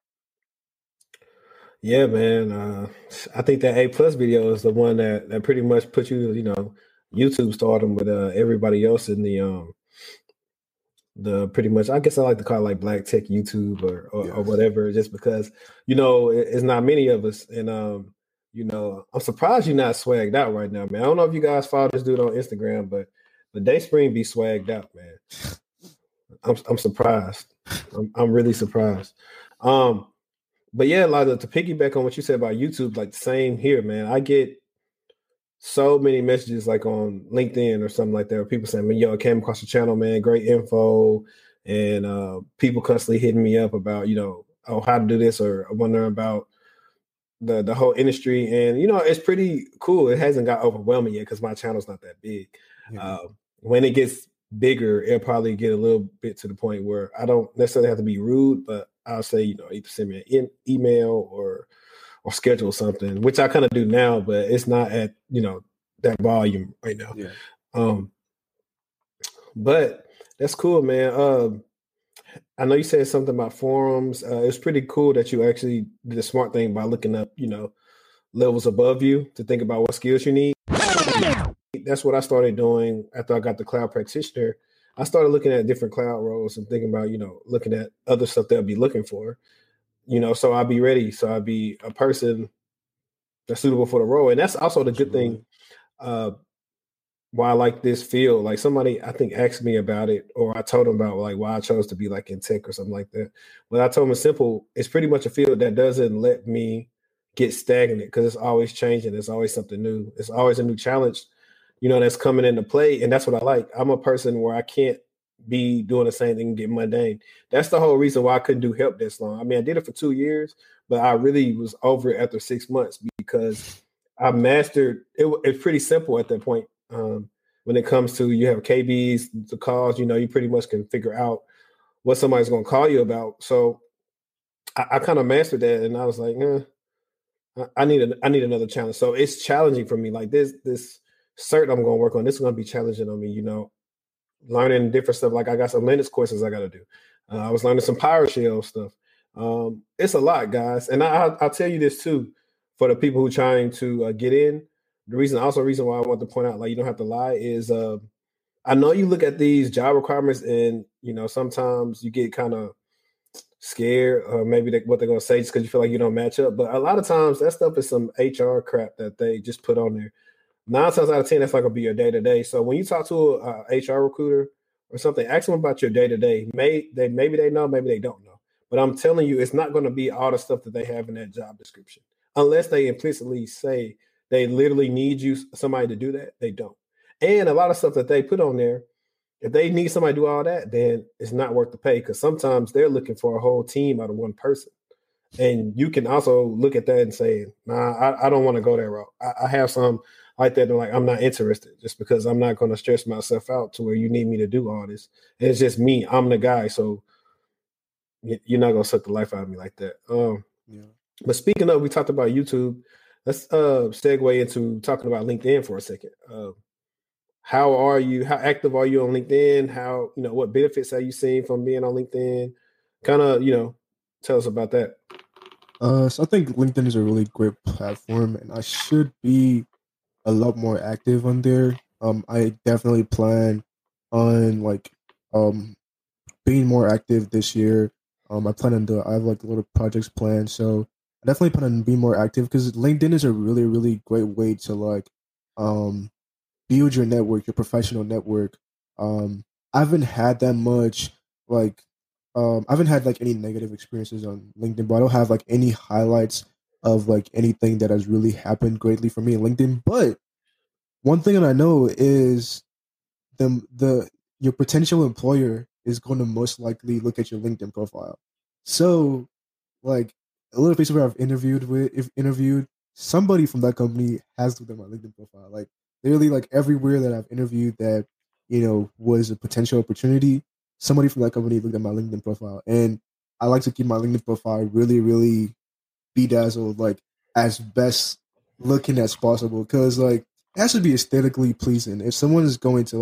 Yeah, man. I think that A+ video is the one that pretty much put you, YouTube stardom with everybody else in the pretty much. I guess I like to call it like Black Tech YouTube or whatever, just because it's not many of us, and I'm surprised you're not swagged out right now, man. I don't know if you guys follow this dude on Instagram, but the Dayspring be swagged out, man. I'm surprised. I'm really surprised. But yeah, like to piggyback on what you said about YouTube, like the same here, man. I get so many messages like on LinkedIn or something like that, where people saying, "Man, yo, I came across the channel, man, great info," and people constantly hitting me up about oh, how to do this, or wondering about the whole industry. And it's pretty cool. It hasn't got overwhelming yet because my channel's not that big. Yeah. When it gets bigger, it'll probably get a little bit to the point where I don't necessarily have to be rude, but I'll say, either send me an email or schedule something, which I kind of do now, but it's not at, that volume right now. Yeah. But that's cool, man. I know you said something about forums. It's pretty cool that you actually did a smart thing by looking up, levels above you to think about what skills you need. That's what I started doing after I got the cloud practitioner. I started looking at different cloud roles and thinking about, looking at other stuff they'll be looking for, so I'll be ready. So I'll be a person that's suitable for the role. And that's also the good Absolutely. thing. Why I like this field. Like somebody I think asked me about it, or I told them about like why I chose to be like in tech or something like that. But I told them it's simple. It's pretty much a field that doesn't let me get stagnant because it's always changing. It's always something new. It's always a new challenge, that's coming into play. And that's what I like. I'm a person where I can't be doing the same thing and get mundane. That's the whole reason why I couldn't do help this long. I mean, I did it for 2 years, but I really was over it after 6 months because I mastered it. It's pretty simple at that point. When it comes to you have KBs, the calls, you pretty much can figure out what somebody's going to call you about. So I kind of mastered that, and I was like, I need another challenge. So it's challenging for me. Like this cert I'm going to work on. This is going to be challenging on me. Learning different stuff. Like I got some Linux courses I got to do. I was learning some PowerShell stuff. It's a lot, guys, and I'll tell you this too for the people who are trying to get in. The reason why I want to point out, like, you don't have to lie is I know you look at these job requirements and, sometimes you get kind of scared or maybe what they're going to say just because you feel like you don't match up. But a lot of times that stuff is some HR crap that they just put on there. 9 times out of 10, that's not going to be your day to day. So when you talk to a HR recruiter or something, ask them about your day to day. Maybe they know, maybe they don't know. But I'm telling you, it's not going to be all the stuff that they have in that job description unless they implicitly say they literally need somebody to do that. They don't. And a lot of stuff that they put on there, if they need somebody to do all that, then it's not worth the pay because sometimes they're looking for a whole team out of one person. And you can also look at that and say, nah, I don't want to go that route. I have some like that. And like, I'm not interested just because I'm not going to stress myself out to where you need me to do all this. And it's just me. I'm the guy. So you're not going to suck the life out of me like that. Yeah. But speaking of, we talked about YouTube. Let's segue into talking about LinkedIn for a second. How are you? How active are you on LinkedIn? How, what benefits are you seeing from being on LinkedIn? Kind of, tell us about that. So I think LinkedIn is a really great platform, and I should be a lot more active on there. I definitely plan on um being more active this year. I have like a lot of projects planned, so I definitely plan on being more active because LinkedIn is a really, really great way to um build your network, your professional network. I haven't had that much like I haven't had like any negative experiences on LinkedIn, but I don't have like any highlights of like anything that has really happened greatly for me in LinkedIn. But one thing that I know is the your potential employer is going to most likely look at your LinkedIn profile. So like a lot of places where I've interviewed, somebody from that company has looked at my LinkedIn profile. Like literally, like everywhere that I've interviewed that was a potential opportunity, somebody from that company looked at my LinkedIn profile, and I like to keep my LinkedIn profile really, really bedazzled, like as best looking as possible, because like it has to be aesthetically pleasing. If someone is going to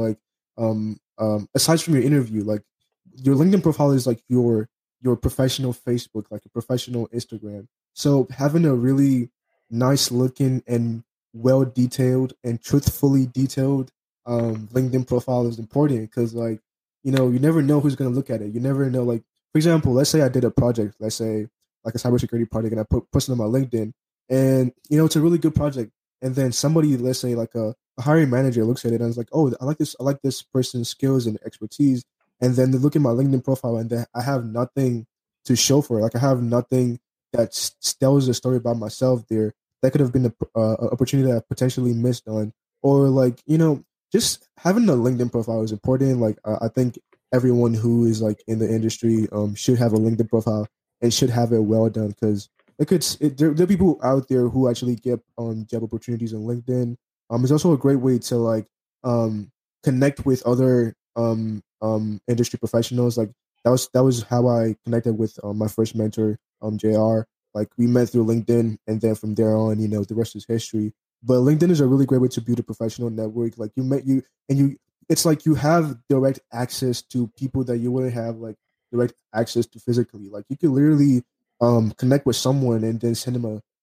aside from your interview, like your LinkedIn profile is like your professional Facebook, like a professional Instagram. So having a really nice looking and well detailed and truthfully detailed LinkedIn profile is important because like you never know who's gonna look at it. You never know, like for example, let's say I did a project, let's say like a cybersecurity project, and I posted on my LinkedIn, and it's a really good project, and then somebody, let's say like a hiring manager looks at it and is like, oh, I like this person's skills and expertise, and then they look at my LinkedIn profile and then I have nothing to show for it. Like I have nothing that tells a story about myself there. That could have been a opportunity that I potentially missed on, or like just having a LinkedIn profile is important. Like I think everyone who is like in the industry should have a LinkedIn profile and should have it well done because there are people out there who actually get job opportunities on LinkedIn. It's also a great way to like connect with other industry professionals. Like that was how I connected with my first mentor, JR. Like we met through LinkedIn, and then from there on, the rest is history. But LinkedIn is a really great way to build a professional network. Like you met you and you, it's like you have direct access to people that you wouldn't have like direct access to physically. Like you could literally connect with someone and then send them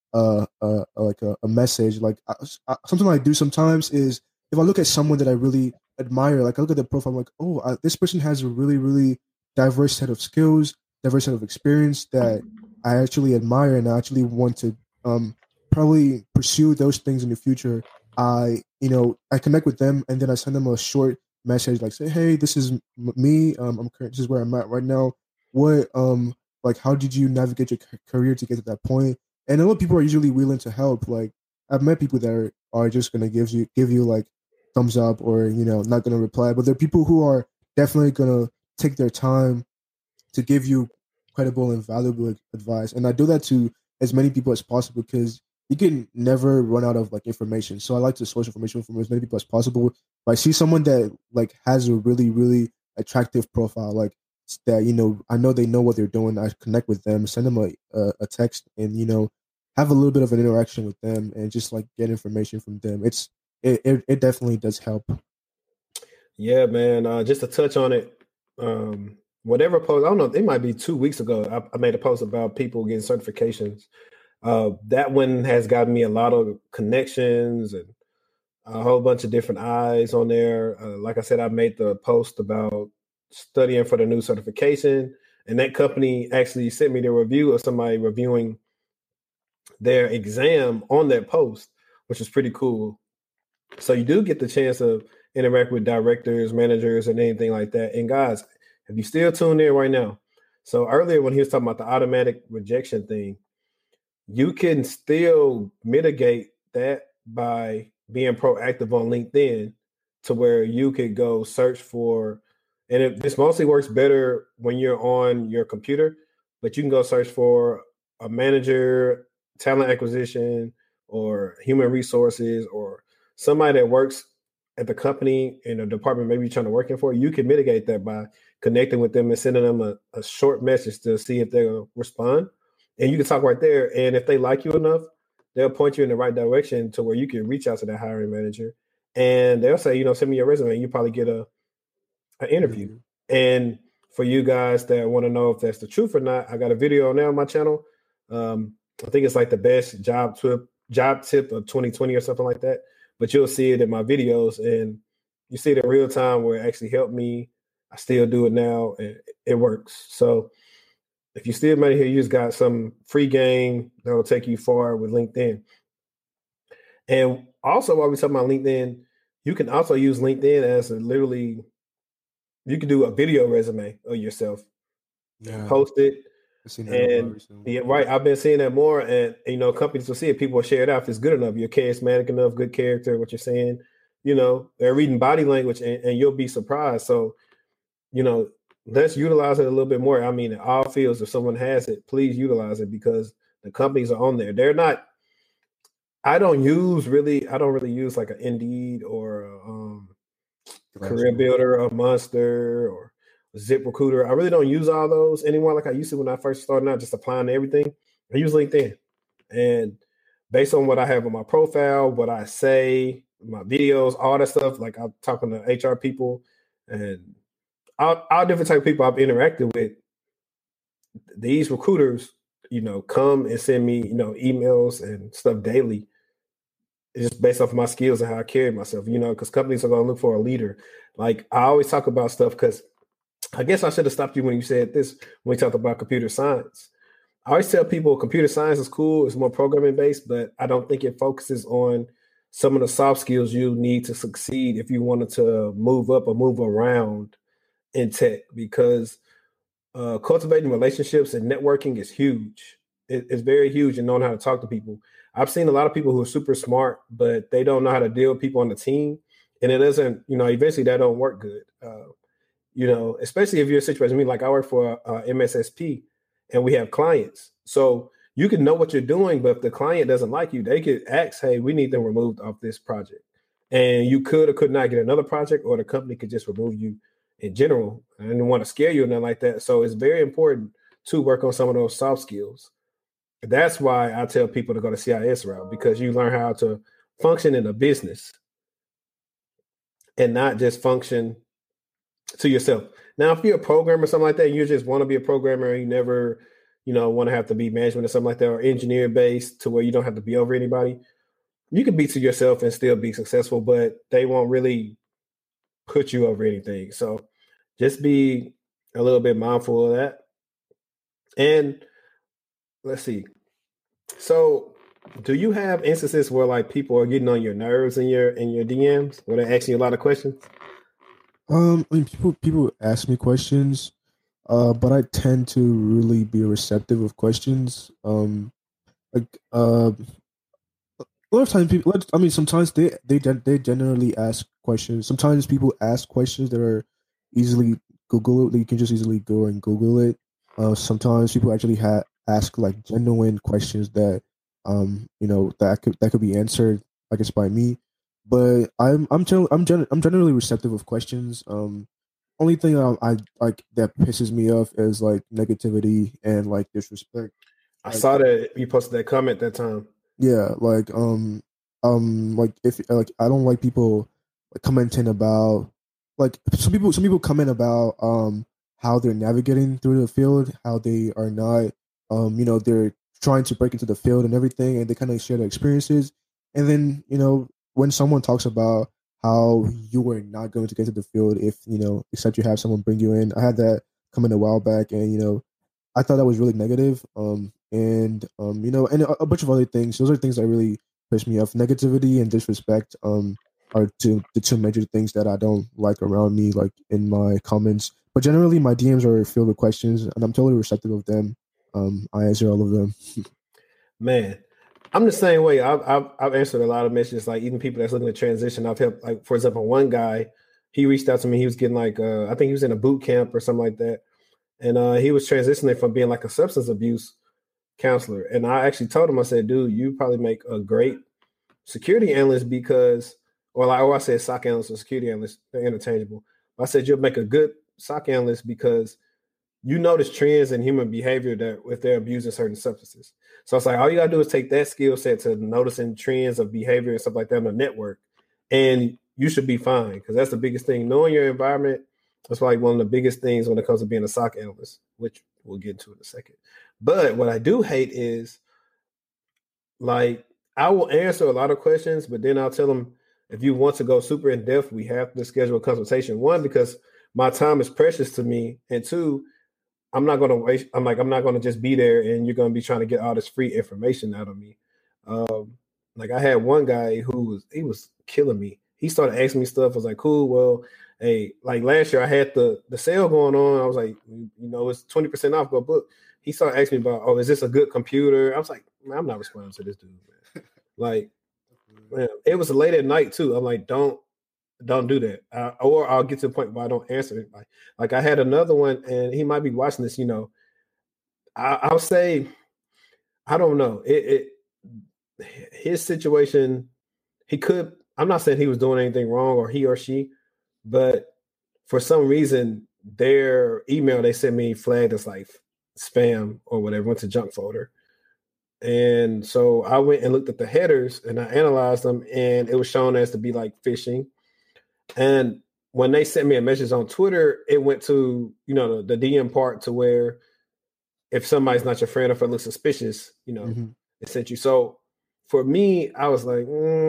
a message. Like something I do sometimes is if I look at someone that I really admire, like I look at the profile, I'm like, oh, this person has a really really diverse set of skills, diverse set of experience that I actually admire, and I actually want to probably pursue those things in the future. I connect with them, and then I send them a short message like, say, hey, this is me. I'm current. This is where I'm at right now. What like how did you navigate your career to get to that point? And a lot of people are usually willing to help. Like I've met people that are just gonna give you like thumbs up, or not gonna reply. But there are people who are definitely gonna take their time to give you credible and valuable advice. And I do that to as many people as possible because you can never run out of like information. So I like to source information from as many people as possible. If I see someone that like has a really, really attractive profile, like that, I know they know what they're doing. I connect with them, send them a text, and have a little bit of an interaction with them, and just like get information from them. It definitely does help. Yeah, man. Just to touch on it, whatever post, I don't know, it might be 2 weeks ago, I made a post about people getting certifications. That one has gotten me a lot of connections and a whole bunch of different eyes on there. Like I said, I made the post about studying for the new certification, and that company actually sent me the review of somebody reviewing their exam on that post, which is pretty cool. So you do get the chance to interact with directors, managers, and anything like that. And guys, if you still tuned in right now, so earlier when he was talking about the automatic rejection thing, you can still mitigate that by being proactive on LinkedIn to where you could go search for, and this mostly works better when you're on your computer, but you can go search for a manager, talent acquisition, or human resources, or somebody that works at the company in a department maybe you're trying to work in for. You can mitigate that by connecting with them and sending them a short message to see if they'll respond, and you can talk right there. And if they like you enough, they'll point you in the right direction to where you can reach out to that hiring manager, and they'll say, send me your resume. And you probably get an interview. And for you guys that want to know if that's the truth or not, I got a video now on my channel. I think it's like the best job tip of 2020 or something like that. But you'll see it in my videos, and you see it in real time where it actually helped me. I still do it now, and it works. So if you still made it here, you just got some free game that will take you far with LinkedIn. And also, while we're talking about LinkedIn, you can also use LinkedIn as you can do a video resume of yourself, and post it. And yeah, right. I've been seeing that more, and companies will see it. People will share it out if it's good enough. You're charismatic enough, good character, what you're saying. They're reading body language, and you'll be surprised. So, let's utilize it a little bit more. I mean, in all fields, if someone has it, please utilize it because the companies are on there. They're not. I don't really use like an Indeed or a Career Builder or Monster or ZipRecruiter. I really don't use all those anymore like I used to when I first started out, just applying to everything. I use LinkedIn. And based on what I have on my profile, what I say, my videos, all that stuff, like I'm talking to HR people and all different type of people I've interacted with, these recruiters, come and send me, emails and stuff daily. It's just based off of my skills and how I carry myself, because companies are going to look for a leader. Like I always talk about stuff because I guess I should have stopped you when you said this, when we talked about computer science. I always tell people computer science is cool. It's more programming based, but I don't think it focuses on some of the soft skills you need to succeed if you wanted to move up or move around in tech, because cultivating relationships and networking is huge. It's very huge in knowing how to talk to people. I've seen a lot of people who are super smart, but they don't know how to deal with people on the team. And it doesn't, eventually that don't work good. Especially if you're a situation, like I work for MSSP and we have clients. So you can know what you're doing, but if the client doesn't like you, they could ask, hey, we need them removed off this project. And you could or could not get another project, or the company could just remove you in general. I didn't want to scare you or nothing like that. So it's very important to work on some of those soft skills. That's why I tell people to go the CIS route, because you learn how to function in a business and not just function to yourself. Now, if you're a programmer or something like that, you just want to be a programmer and you never, want to have to be management or something like that, or engineer based to where you don't have to be over anybody. You can be to yourself and still be successful, but they won't really put you over anything. So just be a little bit mindful of that. And let's see. So do you have instances where like people are getting on your nerves in your DMs where they're asking you a lot of questions? I mean, people ask me questions, but I tend to really be receptive of questions. Like a lot of times people, I mean, sometimes they generally ask questions. Sometimes people ask questions that are easily Google. You can just easily go and Google it. Sometimes people actually ask like genuine questions that that could be answered, I guess, by me. But I'm generally receptive of questions. Only thing I like that pisses me off is like negativity and like disrespect. I Like, saw that you posted that comment that time. yeah, like if like I don't like people like commenting about like some people comment about how they're navigating through the field, how they are not they're trying to break into the field and everything, and they kind of share their experiences. And then when someone talks about how you were not going to get to the field if except you have someone bring you in. I had that comment a while back, and I thought that was really negative. And a bunch of other things. Those are things that really piss me off. Negativity and disrespect are the two major things that I don't like around me, like in my comments. But generally, my DMs are filled with questions, and I'm totally receptive of them. I answer all of them. Man, I'm the same way. I've answered a lot of messages, like even people that's looking to transition. I've helped, like for example, one guy, he reached out to me. He was getting like I think he was in a boot camp or something like that, and he was transitioning from being like a substance abuse counselor. And I actually told him, I said, dude, you probably make a great security analyst because, or I said SOC analyst or security analyst, they're interchangeable. I said you'll make a good SOC analyst because you notice trends in human behavior that if they're abusing certain substances. So it's like all you gotta do is take that skill set to noticing trends of behavior and stuff like that on the network, and you should be fine because that's the biggest thing. Knowing your environment, that's like one of the biggest things when it comes to being a SOC analyst, which we'll get into in a second. But what I do hate is like I will answer a lot of questions, but then I'll tell them if you want to go super in depth, we have to schedule a consultation. One, because my time is precious to me, and two, I'm not going to waste. I'm not going to just be there and you're going to be trying to get all this free information out of me. Like I had one guy he was killing me. He started asking me stuff. I was like, cool. Well, hey, like last year I had the sale going on. I was like, it's 20% off. Go book. He started asking me about, oh, is this a good computer? I was like, man, I'm not responding to this dude, man. Like, man, it was late at night too. I'm like, don't do that, or I'll get to the point where I don't answer it. Like I had another one, and he might be watching this. I'll say I don't know. His situation, he could. I'm not saying he was doing anything wrong or he or she, but for some reason their email they sent me flagged as like spam or whatever, went to junk folder. And so I went and looked at the headers and I analyzed them, and it was shown as to be like phishing. And when they sent me a message on Twitter, it went to, the DM part to where if somebody's not your friend or if it looks suspicious, it sent you. So for me, I was like,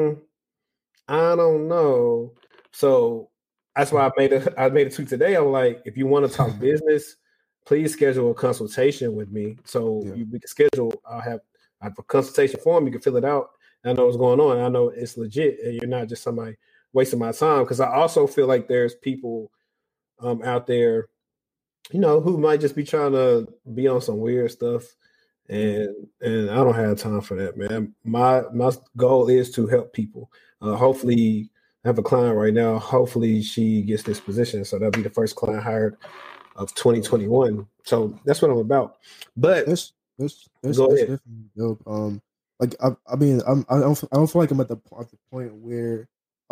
I don't know. So that's why I made a tweet today. I'm like, if you want to talk business, please schedule a consultation with me. So we can schedule. I have a consultation form. You can fill it out. I know what's going on. I know it's legit, and you're not just somebody wasting my time. Because I also feel like there's people out there, who might just be trying to be on some weird stuff, and I don't have time for that, man. My goal is to help people. Hopefully, I have a client right now. Hopefully, she gets this position, so that'll be the first client hired of 2021. So that's what I'm about. But That's go ahead. definitely dope. Like I mean, I don't feel like I'm at the point where,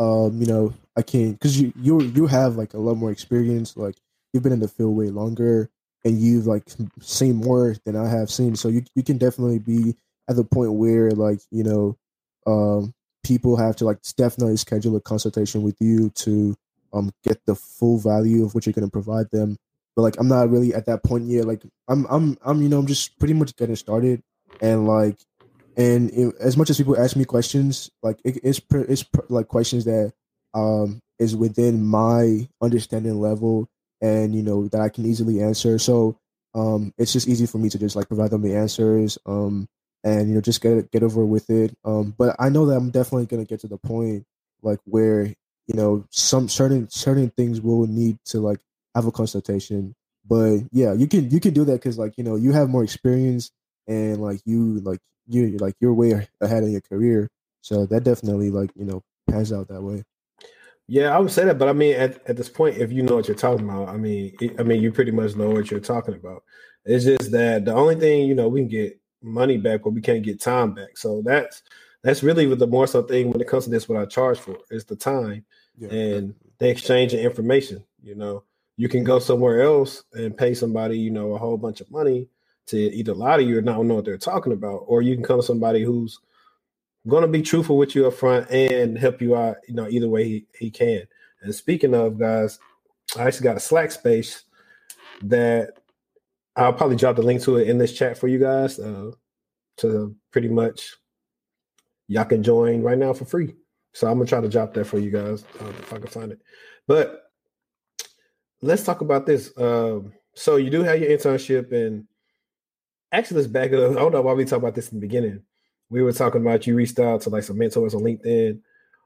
I can, because you have like a lot more experience. Like you've been in the field way longer, and you've like seen more than I have seen. So you can definitely be at the point where like people have to like definitely schedule a consultation with you to get the full value of what you're going to provide them. But like I'm not really at that point yet. Like I'm just pretty much getting started, and like as much as people ask me questions, like like questions that is within my understanding level, and that I can easily answer. So it's just easy for me to just like provide them the answers, and just get over with it. But I know that I'm definitely gonna get to the point like where some certain things will need to like have a consultation. But yeah, you can do that because like you have more experience, and you're way ahead in your career, so that definitely like pans out that way. Yeah, I would say that, but I mean, at this point, if you know what you're talking about, I mean, you pretty much know what you're talking about. It's just that the only thing we can get money back, but we can't get time back. So that's really the more so thing when it comes to this. What I charge for is the time Yeah, and definitely. the exchange of information. You can go somewhere else and pay somebody, a whole bunch of money to either lie to you or not know what they're talking about, or you can come to somebody who's going to be truthful with you up front and help you out, either way he can. And speaking of guys, I actually got a Slack space that I'll probably drop the link to it in this chat for you guys to pretty much y'all can join right now for free. So I'm gonna try to drop that for you guys if I can find it. But let's talk about this. So you do have your internship, and actually let's back it up. I don't know why we talk about this in the beginning. We were talking about you reached out to like some mentors on LinkedIn.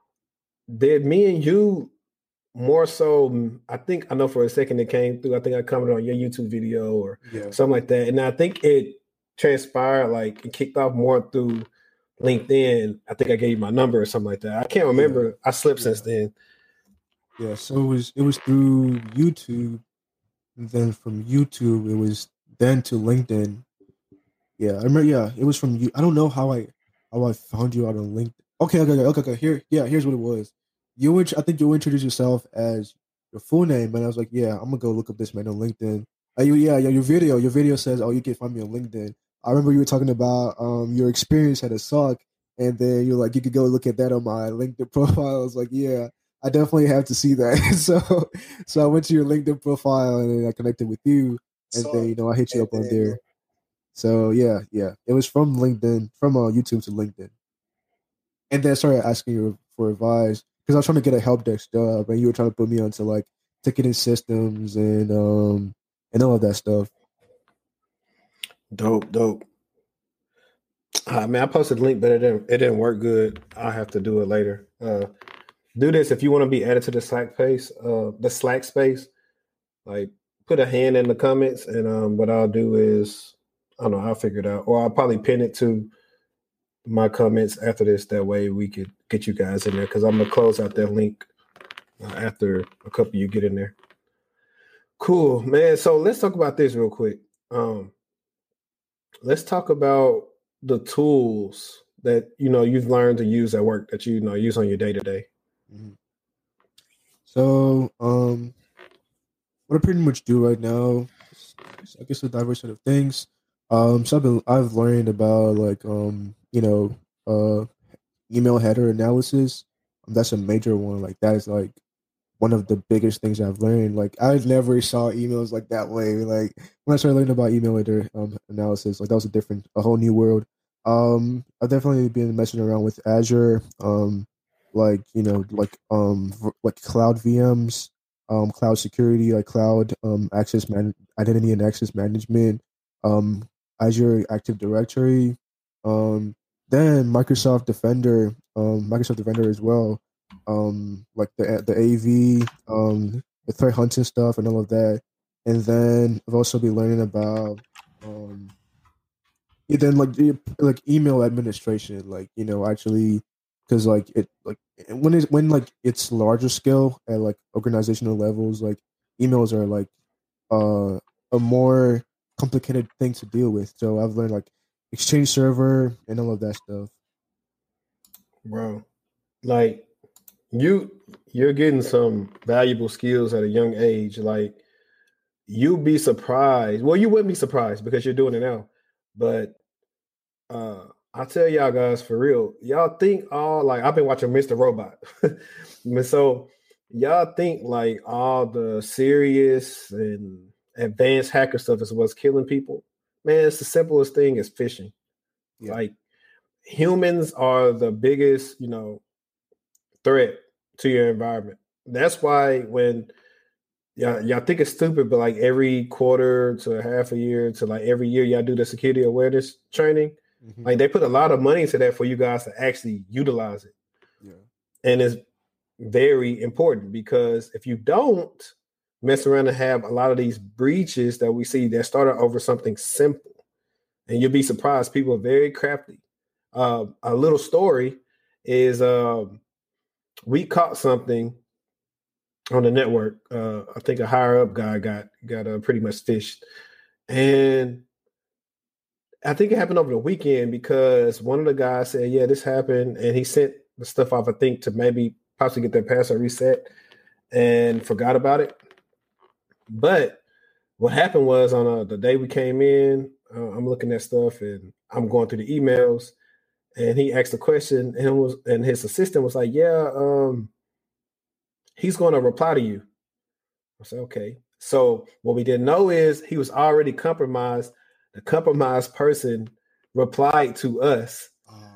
Did me and you more so? I think I know for a second it came through. I think I commented on your YouTube video or Yeah. something like that, and I think it transpired like it kicked off more through LinkedIn. I think I gave you my number or something like that. I can't Yeah. remember. I slipped Yeah. since then. Yeah. So it was through YouTube, and then from YouTube it was then to LinkedIn. Yeah, I remember. Yeah, it was from you. I don't know how I found you out on LinkedIn. Okay. Here, yeah, here's what it was. I think you introduced yourself as your full name, and I was like, yeah, I'm gonna go look up this man on LinkedIn. Yeah, your video says, oh, you can find me on LinkedIn. I remember you were talking about your experience at a SOC, and then you're like, you could go look at that on my LinkedIn profile. I was like, yeah, I definitely have to see that. So I went to your LinkedIn profile and then I connected with you, and then I hit you up on there. So yeah, it was from LinkedIn, from YouTube to LinkedIn, and then I started asking you for advice because I was trying to get a help desk job, and you were trying to put me onto like ticketing systems and all of that stuff. Dope. Man, I posted the link, but it didn't work good. I'll have to do it later. Do this if you want to be added to the Slack space. Like, put a hand in the comments, and what I'll do is, I don't know, I'll figure it out, or I'll probably pin it to my comments after this. That way, we could get you guys in there because I'm gonna close out that link after a couple of you get in there. Cool, man. So let's talk about this real quick. Um, let's talk about the tools that you've learned to use at work that use on your day to day. So what I pretty much do right now, I guess a diverse set of things. I've learned about like email header analysis. That's a major one. Like that is like one of the biggest things I've learned. Like I never saw emails like that way. Like when I started learning about email header analysis, like that was a whole new world. I've definitely been messing around with Azure, like like cloud VMs, cloud security, like cloud identity and access management, um, Azure Active Directory, um, then Microsoft Defender as well, like the AV, the threat hunting stuff and all of that. And then I've also been learning about then like email administration, like actually, because like it like when like it's larger scale at like organizational levels, like emails are like uh a more complicated thing to deal with. So I've learned like Exchange Server and all of that stuff. Bro, like you're getting some valuable skills at a young age. Like, you'd be surprised. Well, you wouldn't be surprised because you're doing it now. But I tell y'all guys for real, y'all think all like I've been watching Mr. Robot. So y'all think like all the serious and advanced hacker stuff is what's killing people? Man, it's the simplest thing as phishing. Yeah. Like humans are the biggest, threat to your environment. That's why when y'all think it's stupid, but like every quarter to a half a year to like every year y'all do the security awareness training. Mm-hmm. Like they put a lot of money into that for you guys to actually utilize it. Yeah. And it's very important because if you don't mess around and have a lot of these breaches that we see that started over something simple, and you'll be surprised, people are very crafty. A little story is we caught something on the network. I think a higher up guy got pretty much fished, and I think it happened over the weekend because one of the guys said, "Yeah, this happened," and he sent the stuff off. I think to maybe possibly get that password reset, and forgot about it. But what happened was on the day we came in, I'm looking at stuff and I'm going through the emails, and he asked a question, and his assistant was like, "Yeah, he's going to reply to you." I said, "Okay." So what we didn't know is he was already compromised. The compromised person replied to us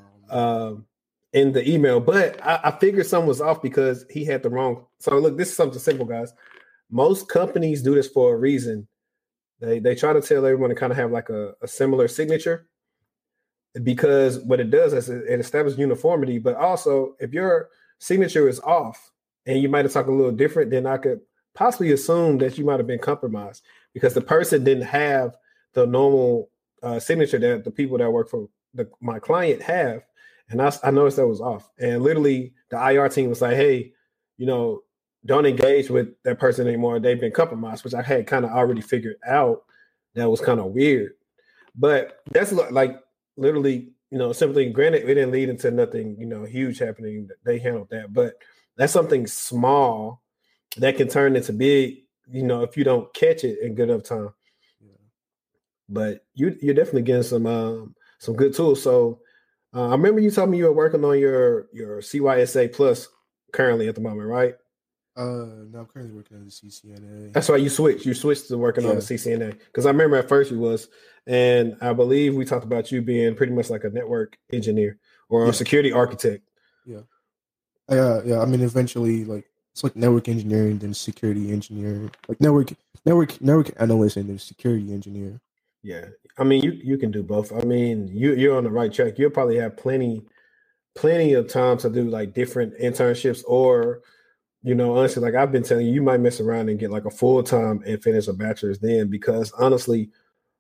in the email, but I figured something was off because he had the wrong. So look, this is something simple, guys. Most companies do this for a reason. They try to tell everyone to kind of have like a similar signature, because what it does is it establishes uniformity. But also, if your signature is off and you might have talked a little different, then I could possibly assume that you might have been compromised because the person didn't have the normal signature that the people that work for my client have. And I noticed that was off. And literally, the IR team was like, "Hey, don't engage with that person anymore. They've been compromised," which I had kind of already figured out. That was kind of weird. But that's like literally, simply granted, it didn't lead into nothing, huge happening. They handled that. But that's something small that can turn into big, if you don't catch it in good enough time. Yeah. But you're definitely getting some good tools. So I remember you told me you were working on your CYSA Plus currently at the moment, right? No, I'm currently working on the CCNA. That's why you switched. You switched to working on the CCNA because I remember at first you was, and I believe we talked about you being pretty much like a network engineer or a security architect. Yeah. Yeah. I mean, eventually, like it's like network engineering, then security engineering, like network analyst, and then security engineer. Yeah, I mean, you can do both. I mean, you're on the right track. You'll probably have plenty of time to do like different internships or. Honestly, like I've been telling you, you might mess around and get like a full time and finish a bachelor's then, because honestly,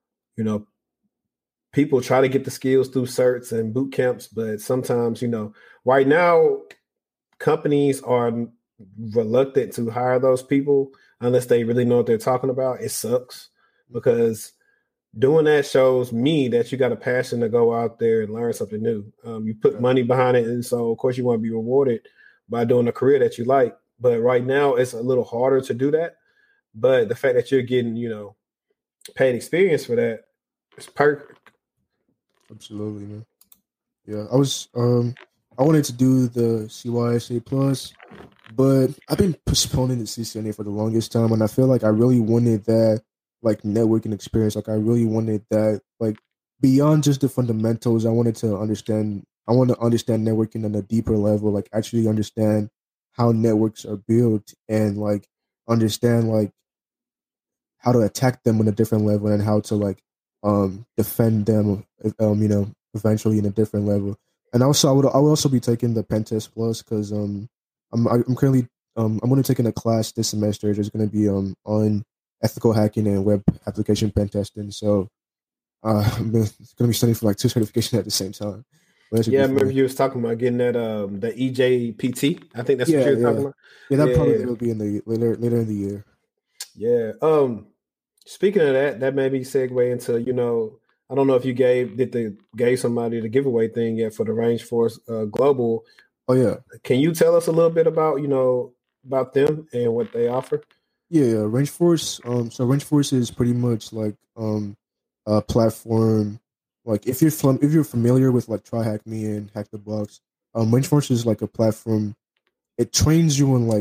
people try to get the skills through certs and boot camps, but sometimes, right now, companies are reluctant to hire those people unless they really know what they're talking about. It sucks because doing that shows me that you got a passion to go out there and learn something new. You put money behind it, and so of course you want to be rewarded by doing a career that you like. But right now, it's a little harder to do that. But the fact that you're getting, paid experience for that is perfect. Absolutely, man. Yeah, I wanted to do the CYSA Plus, but I've been postponing the CCNA for the longest time, and I feel like I really wanted that, like, networking experience. Like, I really wanted that, like, beyond just the fundamentals. I want to understand networking on a deeper level, like, actually understand how networks are built and, like, understand, like, how to attack them on a different level and how to, like, defend them, eventually in a different level. And also, I would also be taking the Pentest Plus because I'm currently I'm going to taking a class this semester. There's going to be on ethical hacking and web application pen testing. So I'm going to be studying for like 2 certifications at the same time. Yeah, I remember you was talking about getting that the EJPT. I think that's what you were talking about. Yeah, that probably will be in the later in the year. Yeah. Speaking of that, that made me segue into, I don't know if you gave somebody the giveaway thing yet for the Range Force Global. Oh yeah. Can you tell us a little bit about, about them and what they offer? Yeah, Range Force. So Range Force is pretty much like a platform. Like if you're familiar with like Try Hack Me and Hack the Box, Range Force is like a platform. It trains you on like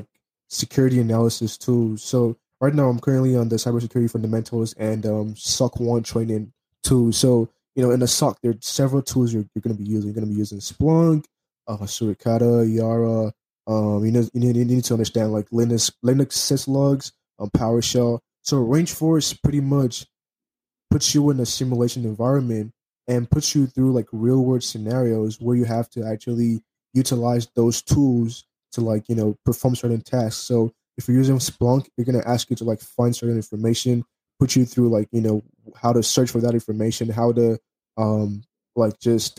security analysis tools. So right now, I'm currently on the cybersecurity fundamentals and SOC 1 training tools. So in the SOC, there are several tools you're going to be using. You're going to be using Splunk, Suricata, Yara. You need to understand like Linux syslogs, PowerShell. So Rangeforce pretty much puts you in a simulation environment and puts you through like real world scenarios where you have to actually utilize those tools to like perform certain tasks. So if you're using Splunk, they're going to ask you to like find certain information, put you through like how to search for that information, how to like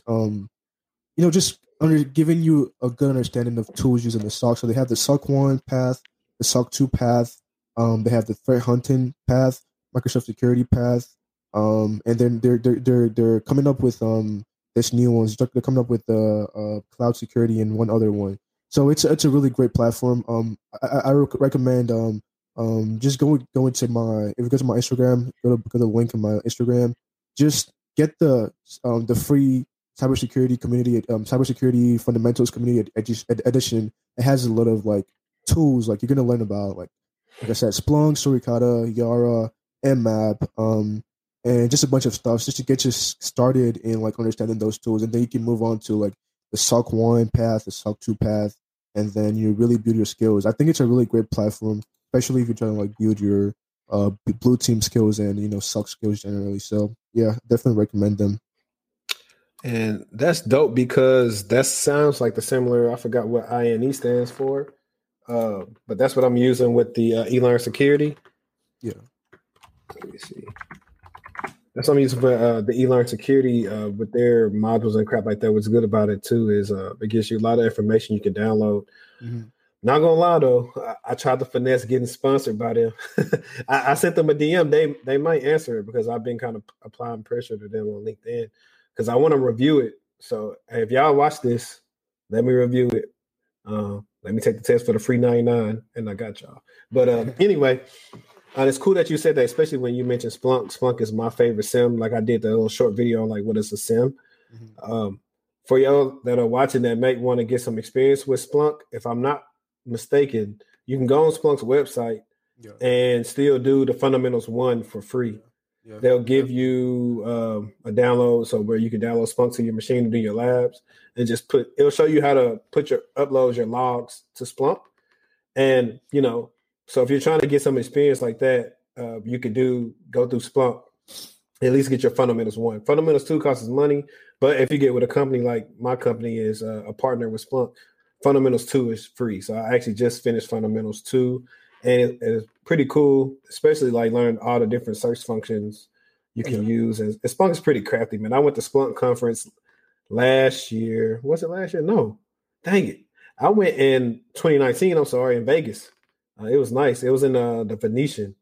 just giving you a good understanding of tools using the SOC. So they have the SOC 1 path, the SOC 2 path, they have the threat hunting path, Microsoft security path, and then they're coming up with this new ones. They're coming up with cloud security and one other one. So it's a really great platform. I recommend just go into my, if you go to my Instagram, go to the link in my Instagram, just get the free cybersecurity community, cybersecurity fundamentals community edition. It has a lot of like tools like you're gonna learn about like I said, Splunk, Suricata, Yara, Nmap, and just a bunch of stuff just to get you started in like understanding those tools, and then you can move on to like the SOC 1 path, the SOC 2 path, and then you really build your skills. I think it's a really great platform, especially if you're trying to like build your blue team skills and SOC skills generally. So yeah, definitely recommend them. And that's dope because that sounds like the similar. I forgot what INE stands for, but that's what I'm using with the eLearn Security. Yeah. Let me see. That's what I'm using for the eLearn Security with their modules and crap like that. What's good about it too is it gives you a lot of information you can download. Mm-hmm. Not gonna lie though, I tried to finesse getting sponsored by them. I sent them a DM. They might answer it because I've been kind of applying pressure to them on LinkedIn because I want to review it. So if y'all watch this, let me review it. Let me take the test for the free 99, and I got y'all. But anyway, it's cool that you said that, especially when you mentioned Splunk. Splunk is my favorite SIM. Like I did the little short video on like what is a SIM. Mm-hmm. For y'all that are watching that might want to get some experience with Splunk, if I'm not mistaken, you can go on Splunk's website and still do the Fundamentals 1 for free. Yeah. They'll give you a download, so where you can download Splunk to your machine to do your labs, and just it'll show you how to upload your logs to Splunk. And so if you're trying to get some experience like that, you could go through Splunk, at least get your Fundamentals 1. Fundamentals 2 costs money, but if you get with a company like my company is a partner with Splunk, Fundamentals 2 is free. So I actually just finished Fundamentals 2, and it's pretty cool, especially like learning all the different search functions you can use. And Splunk is pretty crafty, man. I went to Splunk conference last year. Was it last year? No. Dang it. I went in 2019, in Vegas. It was nice. It was in the Venetian.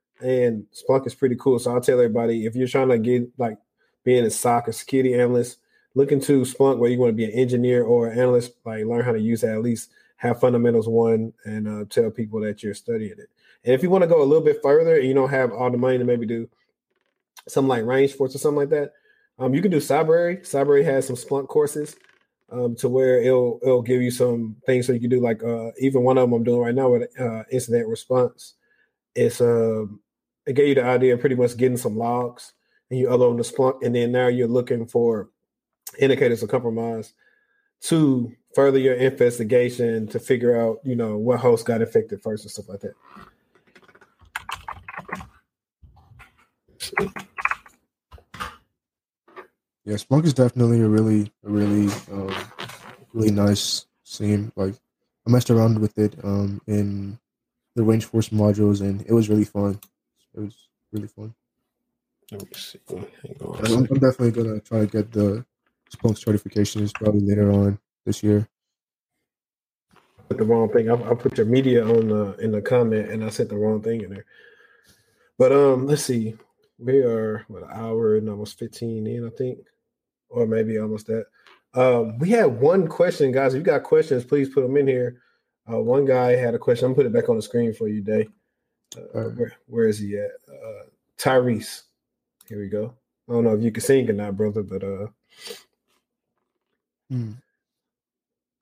And Splunk is pretty cool. So I'll tell everybody, if you're trying to get like being a SOC or security analyst, look into Splunk, where you want to be an engineer or an analyst, like learn how to use it, at least have Fundamentals 1, and tell people that you're studying it. And if you want to go a little bit further and you don't have all the money to maybe do something like Rangeforce or something like that, you can do Cybrary. Cybrary has some Splunk courses to where it'll give you some things so you can do like even one of them I'm doing right now with incident response. It's it gave you the idea of pretty much getting some logs and you upload them to Splunk, and then now you're looking for indicators of compromise to further your investigation to figure out, what host got infected first and stuff like that. Yeah, Splunk is definitely a really nice SIEM. Like I messed around with it in the Rangeforce modules, and it was really fun. It was really fun. Let me see. I'm definitely gonna try to get the Splunk certifications probably later on this year. Put the wrong thing. I put your media in the comment, and I said the wrong thing in there. But let's see. We are an hour and almost 15 in, I think, or maybe almost that. We had one question, guys. If you got questions, please put them in here. One guy had a question. I'm gonna put it back on the screen for you, Day. Where is he at? Tyrese. Here we go. I don't know if you can sing or not, brother, but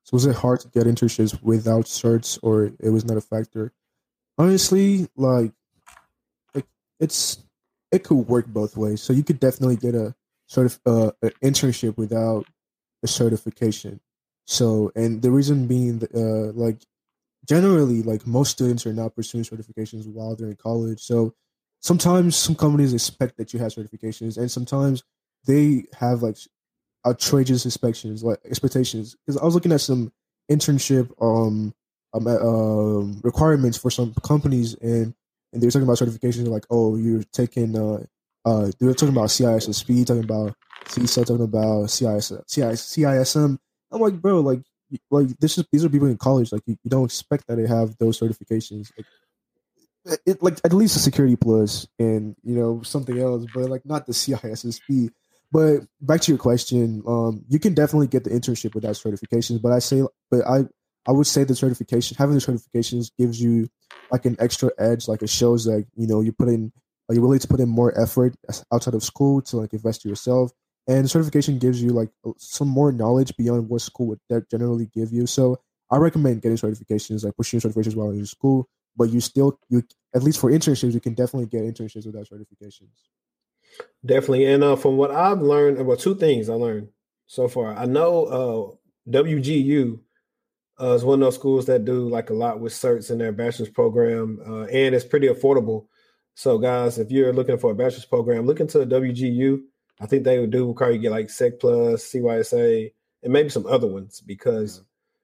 So was it hard to get internships without certs, or it was not a factor? Honestly, like it's it could work both ways. So you could definitely get a sort of an internship without a certification. So, and the reason being, like generally, like most students are not pursuing certifications while they're in college. So sometimes some companies expect that you have certifications, and sometimes they have like outrageous expectations, like expectations. Because I was looking at some internship requirements for some companies, and they were talking about certifications like, oh, you're taking they were talking about CISSP, talking about CISA, talking about CISM. I'm like, bro, like these are people in college. Like you don't expect that they have those certifications. Like, it like at least a security plus and something else, but like not the CISSP. But back to your question, you can definitely get the internship without certifications. I would say the certification, having the certifications gives you like an extra edge. Like it shows that you put in, you're willing to put in more effort outside of school to like invest in yourself. And the certification gives you like some more knowledge beyond what school would generally give you. So I recommend getting certifications, like pushing certifications while in school. But you at least for internships, you can definitely get internships without certifications. Definitely. And from what I've learned, well, two things I learned so far. I know WGU is one of those schools that do like a lot with certs in their bachelor's program, and it's pretty affordable. So, guys, if you're looking for a bachelor's program, look into WGU. I think they would do require you get like Sec Plus, CYSA, and maybe some other ones because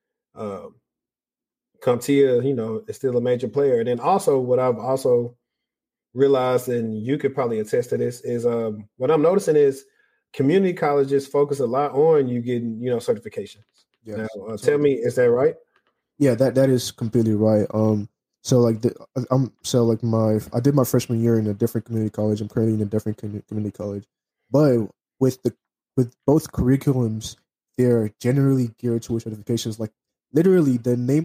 CompTIA, is still a major player. And then also, what I've also realized, and you could probably attest to this, is what I'm noticing is community colleges focus a lot on you getting, certifications. Yes. Now, Totally. tell me, is that right? Yeah, that is completely right. So like I did my freshman year in a different community college. I'm currently in a different community college, but with both curriculums, they're generally geared towards certifications. Like literally, the name